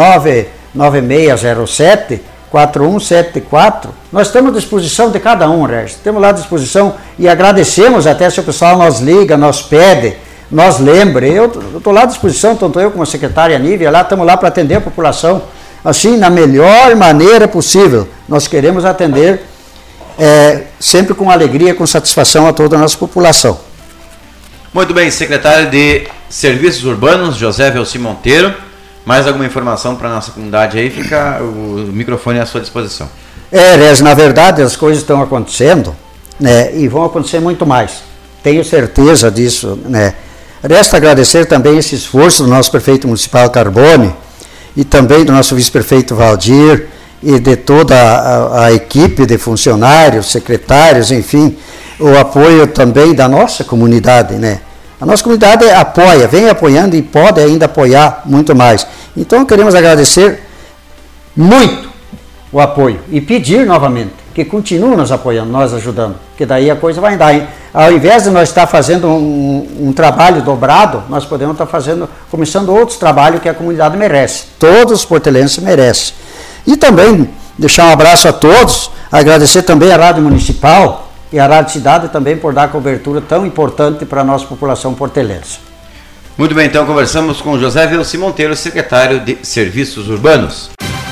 99607-4174. Nós estamos à disposição de cada um, Regis. Estamos lá à disposição e agradecemos até se o pessoal nos liga, nos pede, nos lembre. Eu estou lá à disposição, tanto eu como a secretária Nívia, lá estamos lá para atender a população, assim, na melhor maneira possível. Nós queremos atender sempre com alegria, com satisfação a toda a nossa população. Muito bem, secretário de Serviços Urbanos, José Velci Monteiro. Mais alguma informação para a nossa comunidade aí? Fica o microfone à sua disposição. Regis, na verdade as coisas estão acontecendo, né, e vão acontecer muito mais. Tenho certeza disso, né. Resta agradecer também esse esforço do nosso prefeito municipal Carbone e também do nosso vice-prefeito Valdir e de toda a equipe de funcionários, secretários, enfim, o apoio também da nossa comunidade, né. A nossa comunidade apoia, vem apoiando e pode ainda apoiar muito mais. Então queremos agradecer muito o apoio e pedir novamente que continuem nos apoiando, nós ajudando, porque daí a coisa vai andar. Ao invés de nós estar fazendo um trabalho dobrado, nós podemos estar começando outros trabalhos que a comunidade merece. Todos os portelenses merecem. E também deixar um abraço a todos, agradecer também à Rádio Municipal e a Rádio Cidade também por dar cobertura tão importante para a nossa população portelense. Muito bem, então conversamos com José Velci Monteiro, secretário de Serviços Urbanos.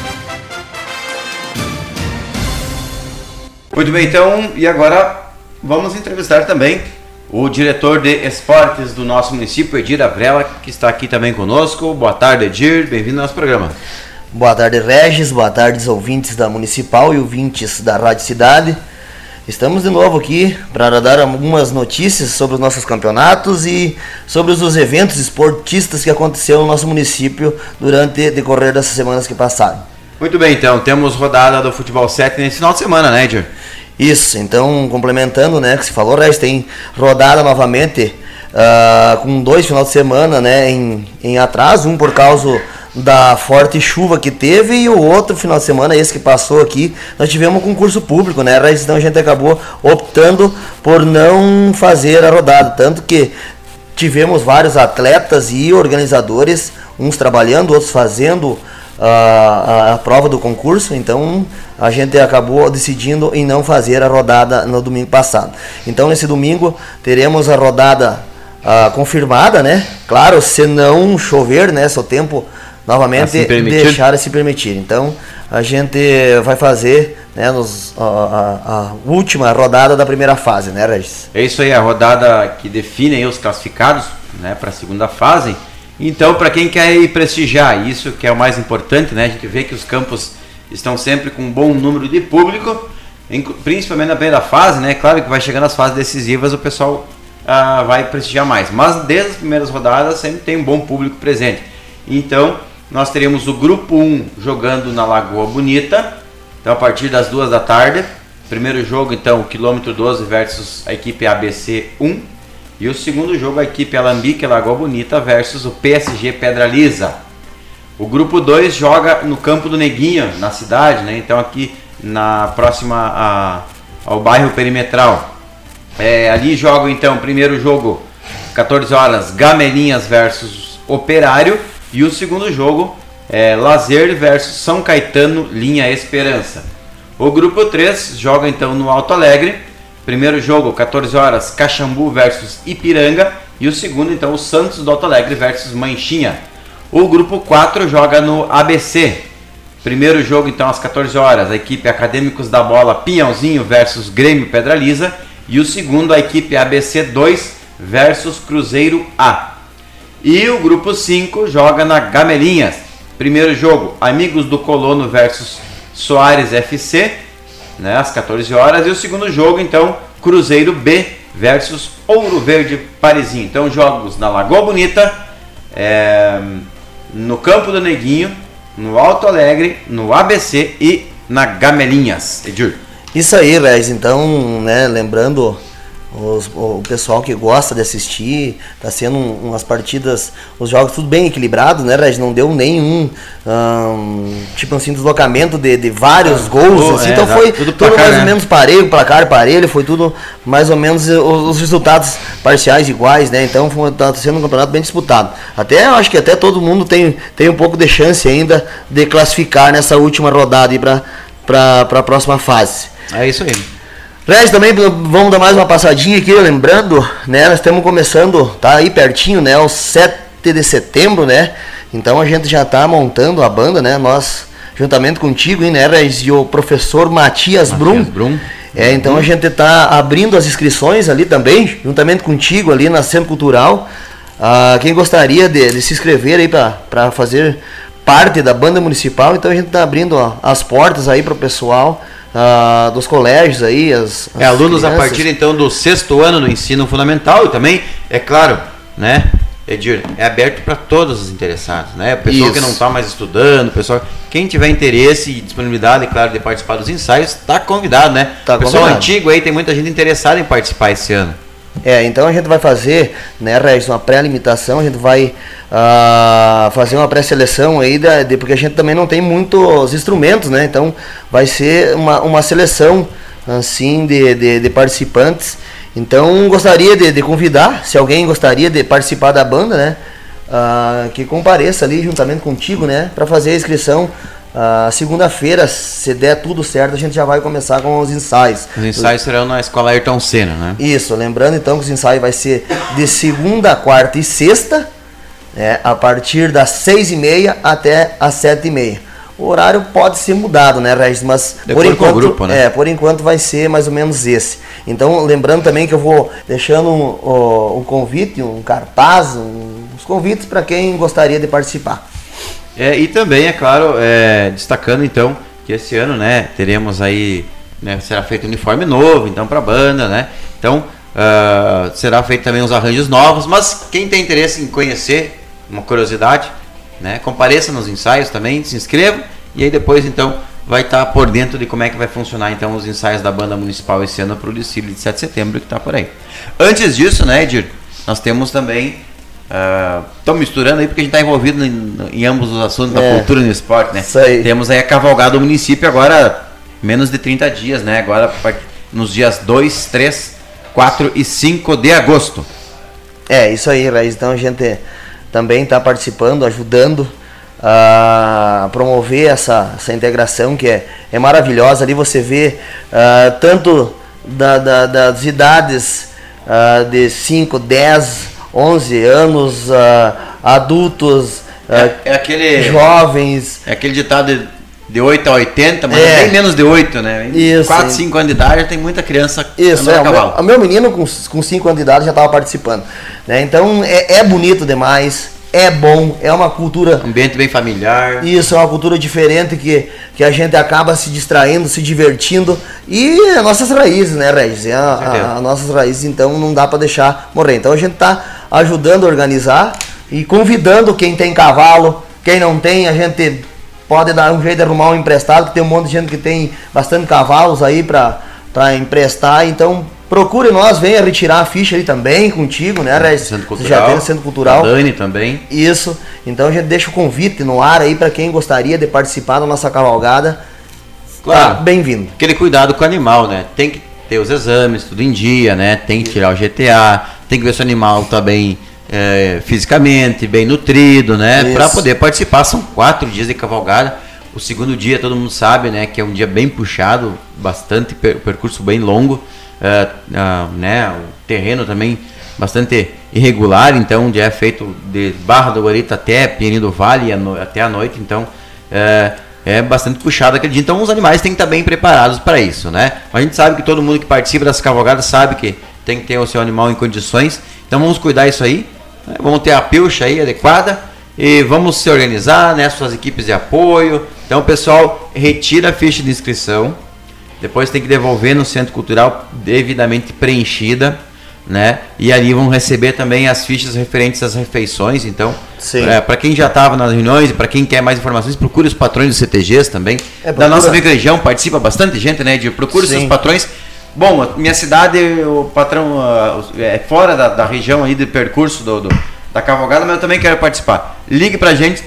Muito bem, então, e agora vamos entrevistar também o diretor de esportes do nosso município, Edir Avrela, que está aqui também conosco. Boa tarde, Edir, bem-vindo ao nosso programa. Boa tarde, Regis, boa tarde, ouvintes da Municipal e ouvintes da Rádio Cidade. Estamos de novo aqui para dar algumas notícias sobre os nossos campeonatos e sobre os eventos esportistas que aconteceram no nosso município durante o decorrer dessas semanas que passaram. Muito bem, então, temos rodada do Futebol 7 nesse final de semana, né, Edir? Isso, então, complementando, né, que se falou, Regis, tem rodada novamente com 2 finais de semana, né, em atraso, um por causa da forte chuva que teve e o outro final de semana, esse que passou aqui, nós tivemos um concurso público, né, então a gente acabou optando por não fazer a rodada, tanto que tivemos vários atletas e organizadores, uns trabalhando, outros fazendo a prova do concurso, então a gente acabou decidindo em não fazer a rodada no domingo passado. Então nesse domingo teremos a rodada confirmada, né, claro, se não chover, né, se o tempo novamente deixar se permitir. Então a gente vai fazer, né, a última rodada da primeira fase, né, Regis? É isso aí, a rodada que define aí os classificados, né, para a segunda fase. Então, para quem quer ir prestigiar, isso que é o mais importante, né, a gente vê que os campos estão sempre com um bom número de público, principalmente na primeira fase, né, claro que vai chegando as fases decisivas, o pessoal vai prestigiar mais, mas desde as primeiras rodadas sempre tem um bom público presente. Então nós teremos o grupo 1 jogando na Lagoa Bonita, então a partir das 2 da tarde. Primeiro jogo, então, o quilômetro 12 versus a equipe ABC 1. E o segundo jogo, a equipe Alambique Lagoa Bonita versus o PSG Pedra Lisa. O grupo 2 joga no Campo do Neguinho, na cidade, né? Então aqui na próxima ao bairro Perimetral. Ali jogam, então, o primeiro jogo, 14 horas, Gamelinhas versus Operário. E o segundo jogo é Lazer versus São Caetano, Linha Esperança. O grupo 3 joga então no Alto Alegre. Primeiro jogo, 14 horas, Caxambu versus Ipiranga. E o segundo, então, o Santos do Alto Alegre versus Manchinha. O grupo 4 joga no ABC. Primeiro jogo, então, às 14 horas, a equipe Acadêmicos da Bola Pinhalzinho versus Grêmio Pedra Lisa. E o segundo, a equipe ABC 2 versus Cruzeiro A. E o grupo 5 joga na Gamelinhas. Primeiro jogo, Amigos do Colono versus Soares FC, né, às 14 horas. E o segundo jogo, então, Cruzeiro B versus Ouro Verde Parisinho. Então, jogos na Lagoa Bonita, no Campo do Neguinho, no Alto Alegre, no ABC e na Gamelinhas. Edir. Isso aí, Regis. Então, né, lembrando o pessoal que gosta de assistir, tá sendo umas partidas, os jogos tudo bem equilibrado, né, Regis? Não deu nenhum tipo assim, deslocamento de vários gols, assim, então foi tudo mais ou menos parelho, placar parelho, foi tudo mais ou menos os resultados parciais iguais, né? Então tá sendo um campeonato bem disputado. Até eu acho que até todo mundo tem um pouco de chance ainda de classificar nessa última rodada aí para a próxima fase. É isso aí. Regis, também vamos dar mais uma passadinha aqui, lembrando, né, nós estamos começando, tá aí pertinho, né, o 7 de setembro, né, então a gente já tá montando a banda, né, nós, juntamente contigo, né, Regis, e o professor Matias Brum. Então a gente tá abrindo as inscrições ali também, juntamente contigo ali na Centro Cultural, quem gostaria de se inscrever aí para fazer parte da banda municipal, então a gente tá abrindo as portas aí para o pessoal, dos colégios aí, as alunos crianças. A partir então do 6º ano no ensino fundamental, e também, é claro, né, Edir, é aberto para todos os interessados, né, o pessoal que não está mais estudando, pessoal, quem tiver interesse e disponibilidade, claro, de participar dos ensaios, está convidado, né, pessoal antigo aí, tem muita gente interessada em participar esse ano. Então a gente vai fazer, né, Regis, uma pré-limitação, a gente vai fazer uma pré-seleção aí, porque a gente também não tem muitos instrumentos, né, então vai ser uma seleção, assim, de participantes. Então gostaria de convidar, se alguém gostaria de participar da banda, né, que compareça ali juntamente contigo, né, para fazer a inscrição. Segunda-feira, se der tudo certo, a gente já vai começar com os ensaios. Os ensaios serão na Escola Ayrton Senna, né? Isso, lembrando então que os ensaios vai ser de segunda, quarta e sexta, né, a partir das 6h30 até as 7h30. O horário pode ser mudado, né, Regis? Mas por enquanto, grupo, né? Por enquanto vai ser mais ou menos esse. Então, lembrando também que eu vou deixando um convite, um cartaz, uns convites para quem gostaria de participar. E também, é claro, destacando então que esse ano, né, teremos aí, né, será feito um uniforme novo, então, para a banda, né, então será feito também uns arranjos novos, mas quem tem interesse em conhecer, uma curiosidade, né, compareça nos ensaios também, se inscreva, e aí depois então vai estar por dentro de como é que vai funcionar então os ensaios da banda municipal esse ano para o desfile de 7 de setembro que está por aí. Antes disso, né, Edir, nós temos também estamos misturando aí porque a gente está envolvido em ambos os assuntos da cultura e no esporte, né? Isso aí. Temos aí a cavalgada do município agora, menos de 30 dias, né? Agora nos dias 2, 3, 4 e 5 de agosto. Isso aí, Raiz. Então a gente também está participando, ajudando a promover essa integração que é maravilhosa. Ali você vê tanto das idades de 5, 10, 11 anos, adultos, aquele jovens. É aquele ditado de 8 a 80, mas bem menos de 8, né? Isso, 4, 5 anos de idade tem muita criança andando a cavalo. O meu menino com 5 anos de idade já estava participando, né? Então é bonito demais, é bom, é uma cultura... Ambiente bem familiar. Isso, é uma cultura diferente que a gente acaba se distraindo, se divertindo. E as nossas raízes, né, Regis? As nossas raízes, então, não dá para deixar morrer. Então a gente está ajudando a organizar e convidando quem tem cavalo, quem não tem, a gente pode dar um jeito de arrumar um emprestado, que tem um monte de gente que tem bastante cavalos aí para emprestar. Então procure nós, venha retirar a ficha aí também contigo, né, Regis? Centro Cultural. Já tem o Centro Cultural. A Dani também. Isso. Então a gente deixa o convite no ar aí para quem gostaria de participar da nossa cavalgada. Claro. Bem-vindo. Aquele cuidado com o animal, né? Tem que ter os exames, tudo em dia, né? Tem que tirar o GTA, tem que ver se o animal está bem fisicamente, bem nutrido, né? Para poder participar. São 4 dias de cavalgada. O segundo dia, todo mundo sabe, né? Que é um dia bem puxado, bastante percurso bem longo. Né, o terreno também bastante irregular, então já é feito de Barra do Guarita até Pinheirinho do Vale até a noite, então é bastante puxado aquele dia, então os animais têm que estar bem preparados para isso, né? A gente sabe que todo mundo que participa das cavalgadas sabe que tem que ter o seu animal em condições, então vamos cuidar isso aí, né? Vamos ter a pilcha aí adequada e vamos se organizar, né? Suas equipes de apoio, então pessoal, retira a ficha de inscrição. Depois tem que devolver no Centro Cultural devidamente preenchida, né? E ali vão receber também as fichas referentes às refeições. Então, Sim. Para quem já estava nas reuniões e para quem quer mais informações, procure os patrões dos CTGs também. Da nossa microrregião participa bastante gente, né? Procure seus patrões. Bom, minha cidade, o patrão é fora da região aí de percurso da cavalgada, mas eu também quero participar. Ligue pra gente,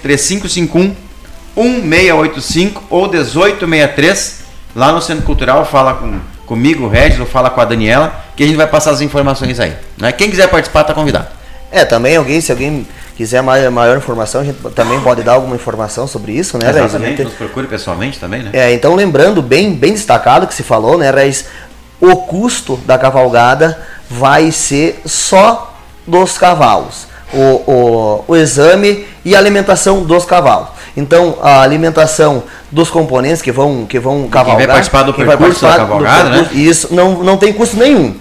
3551-1685 ou 1863, lá no Centro Cultural, fala comigo, o Regis, ou fala com a Daniela, que a gente vai passar as informações aí. Né? Quem quiser participar, está convidado. Também se alguém quiser maior informação, a gente também pode dar alguma informação sobre isso, né, Reis? Exatamente, nos procure pessoalmente também, né? Então lembrando, bem destacado que se falou, né, Reis, o custo da cavalgada vai ser só dos cavalos. O exame e a alimentação dos cavalos. Então, a alimentação dos componentes que vão cavalgar. Quem vai participar do percurso da cavalgada, né? Isso não tem custo nenhum.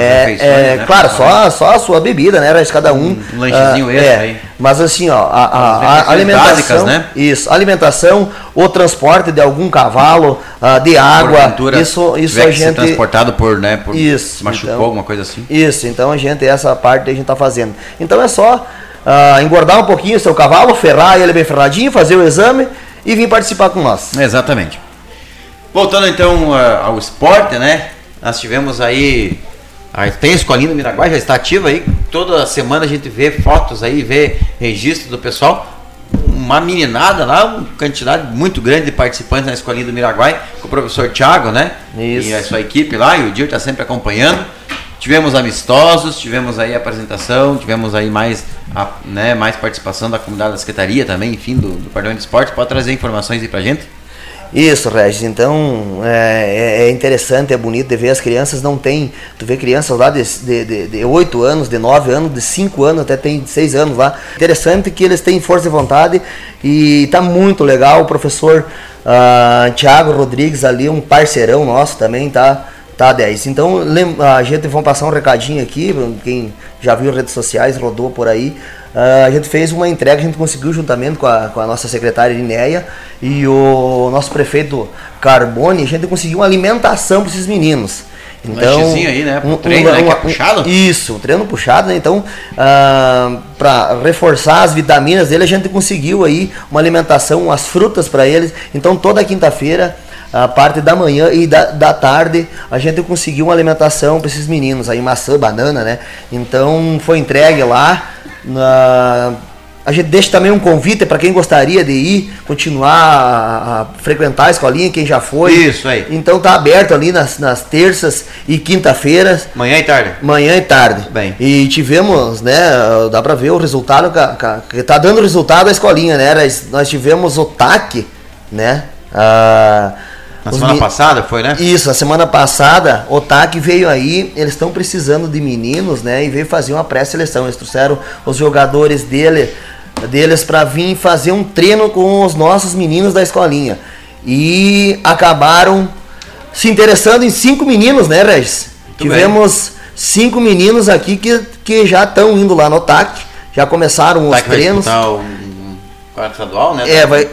Claro, só a sua bebida, né? Cada um lanchezinho extra aí. Mas assim, a alimentação, básicas, né? Isso, alimentação, o transporte de algum cavalo, de água, isso a gente transportado por isso, se machucou, alguma coisa assim. Isso, então essa parte a gente tá fazendo. Então é só engordar um pouquinho o seu cavalo, ferrar ele bem ferradinho, fazer o exame e vir participar com nós. Exatamente. Voltando então ao esporte, né? Nós tivemos aí tem a escolinha do Miraguai, já está ativa aí. Toda semana a gente vê fotos aí, vê registro do pessoal. Uma meninada lá, uma quantidade muito grande de participantes na escolinha do Miraguai, com o professor Thiago, né? Isso. E a sua equipe lá, e o Dir está sempre acompanhando. Tivemos amistosos, tivemos aí a apresentação, tivemos aí mais participação da comunidade da Secretaria também, enfim, do Departamento de Esporte. Pode trazer informações aí pra gente? Isso, Regis, então é interessante, é bonito de ver as crianças, tu vê crianças lá de 8 anos, de 9 anos, de 5 anos, até tem 6 anos lá. Interessante que eles têm força e vontade e tá muito legal. O professor Thiago Rodrigues ali, um parceirão nosso também, tá 10. Então a gente vai passar um recadinho aqui, quem já viu redes sociais, rodou por aí. A gente fez uma entrega, a gente conseguiu juntamente com a nossa secretária Inéia e o nosso prefeito Carbone, a gente conseguiu uma alimentação para esses meninos. Então, lanchezinho aí, né? Um treino, né? Que é puxado? Isso, um treino puxado, né? Então, para reforçar as vitaminas dele, a gente conseguiu aí uma alimentação, as frutas para eles. Então, toda quinta-feira, a parte da manhã e da tarde, a gente conseguiu uma alimentação para esses meninos aí, maçã, banana, né? Então, foi entregue lá. A gente deixa também um convite para quem gostaria de ir, continuar a frequentar a escolinha, quem já foi. Isso aí. Então tá aberto ali nas terças e quinta-feiras. Manhã e tarde. Manhã e tarde. Bem. E tivemos, né, dá para ver o resultado, que tá dando resultado a escolinha, né? Nós tivemos o TAC, né? Na semana passada foi, né? Isso, a semana passada o TAC veio aí, eles estão precisando de meninos, né? E veio fazer uma pré-seleção. Eles trouxeram os jogadores deles para vir fazer um treino com os nossos meninos da escolinha. E acabaram se interessando em 5 meninos, né, Regis? Tivemos 5 meninos aqui que já estão indo lá no TAC, já começaram os treinos. Estadual, né? Vai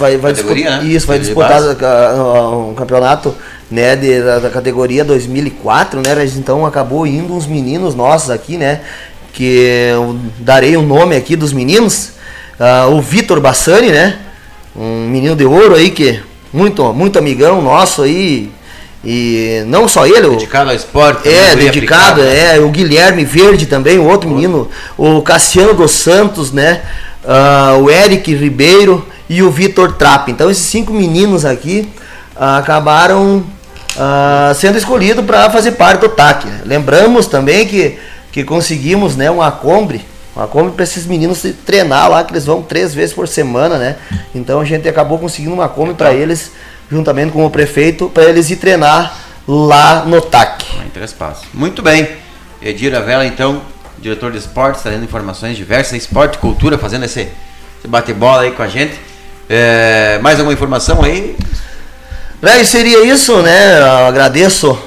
disputar um campeonato, né, da categoria 2004, né? Então acabou indo uns meninos nossos aqui, né? Que eu darei o nome aqui dos meninos, o Vitor Bassani, né? Um menino de ouro aí que muito amigão nosso aí. E não só ele, dedicado ao esporte, dedicado, o Guilherme Verde também, um outro menino, o Cassiano dos Santos, né? O Eric Ribeiro e o Vitor Trapp. Então esses 5 meninos aqui acabaram sendo escolhidos para fazer parte do TAC. Lembramos também que conseguimos, né, uma Kombi para esses meninos se treinar lá, que eles vão 3 vezes por semana, né? Então a gente acabou conseguindo uma Kombi para eles, juntamente com o prefeito, para eles ir treinar lá no TAC. Em Três Passos. Muito bem. Edir Avela, então, diretor de esportes, trazendo informações diversas, esporte e cultura, fazendo esse bate-bola aí com a gente. Mais alguma informação aí? Seria isso, né? Eu agradeço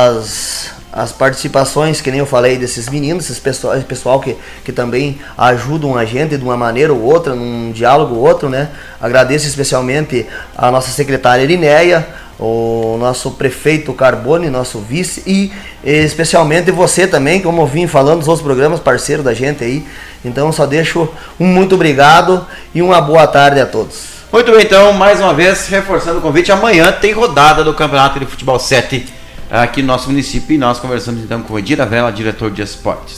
as participações, que nem eu falei, desses meninos, esse pessoal que também ajudam a gente de uma maneira ou outra, num diálogo ou outro, né? Agradeço especialmente a nossa secretária Irineia, o nosso prefeito Carbone, nosso vice, e especialmente você também, como eu vim falando nos outros programas, parceiro da gente aí, Então só deixo um muito obrigado e uma boa tarde a todos. Muito bem, então, mais uma vez, reforçando o convite, amanhã tem rodada do Campeonato de Futebol 7 aqui no nosso município, e nós conversamos então com o Edir Avela, diretor de esportes.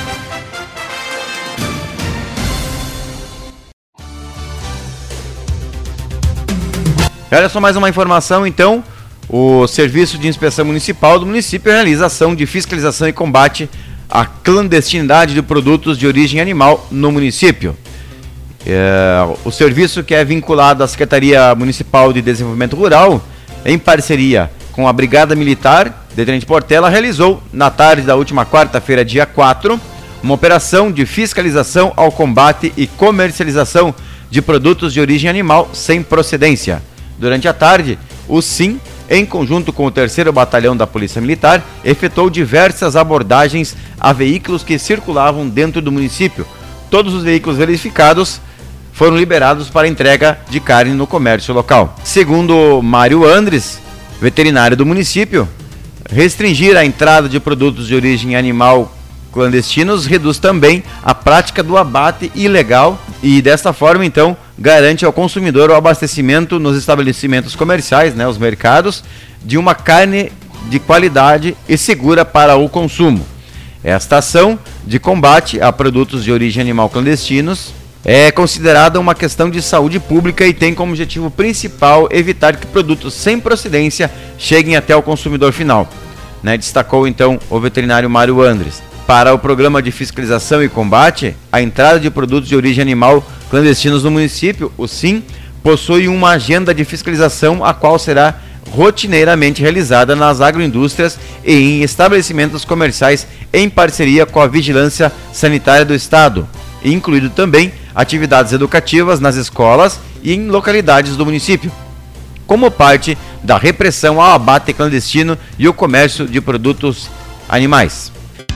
Olha só mais uma informação, então. O Serviço de Inspeção Municipal do município realiza ação de fiscalização e combate à clandestinidade de produtos de origem animal no município. O serviço, que é vinculado à Secretaria Municipal de Desenvolvimento Rural, em parceria com a Brigada Militar de Tenente Portela, realizou na tarde da última quarta-feira, dia 4, uma operação de fiscalização ao combate e comercialização de produtos de origem animal sem procedência. Durante a tarde, o SIM, em conjunto com o 3º Batalhão da Polícia Militar, efetuou diversas abordagens a veículos que circulavam dentro do município. Todos os veículos verificados foram liberados para entrega de carne no comércio local. Segundo Mário Andres, veterinário do município, restringir a entrada de produtos de origem animal clandestinos reduz também a prática do abate ilegal e, desta forma, então, garante ao consumidor o abastecimento nos estabelecimentos comerciais, os mercados, de uma carne de qualidade e segura para o consumo. Esta ação de combate a produtos de origem animal clandestinos é considerada uma questão de saúde pública e tem como objetivo principal evitar que produtos sem procedência cheguem até o consumidor final, destacou então o veterinário Mário Andres. Para o programa de fiscalização e combate à entrada de produtos de origem animal clandestinos no município, o SIM possui uma agenda de fiscalização, a qual será rotineiramente realizada nas agroindústrias e em estabelecimentos comerciais em parceria com a Vigilância Sanitária do Estado, incluído também atividades educativas nas escolas e em localidades do município, como parte da repressão ao abate clandestino e o comércio de produtos animais.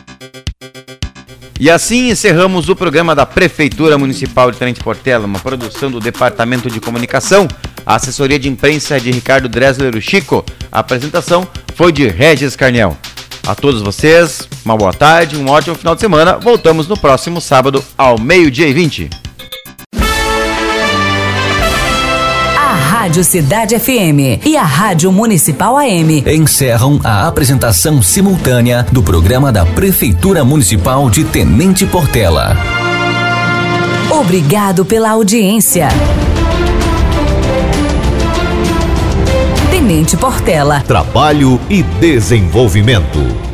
E assim encerramos o programa da Prefeitura Municipal de Tenente Portela, uma produção do Departamento de Comunicação. A assessoria de imprensa é de Ricardo Dressler, o Chico. A apresentação foi de Regis Carniel. A todos vocês, uma boa tarde, um ótimo final de semana. Voltamos no próximo sábado, ao 12h20. Rádio Cidade FM e a Rádio Municipal AM encerram a apresentação simultânea do programa da Prefeitura Municipal de Tenente Portela. Obrigado pela audiência. Tenente Portela. Trabalho e desenvolvimento.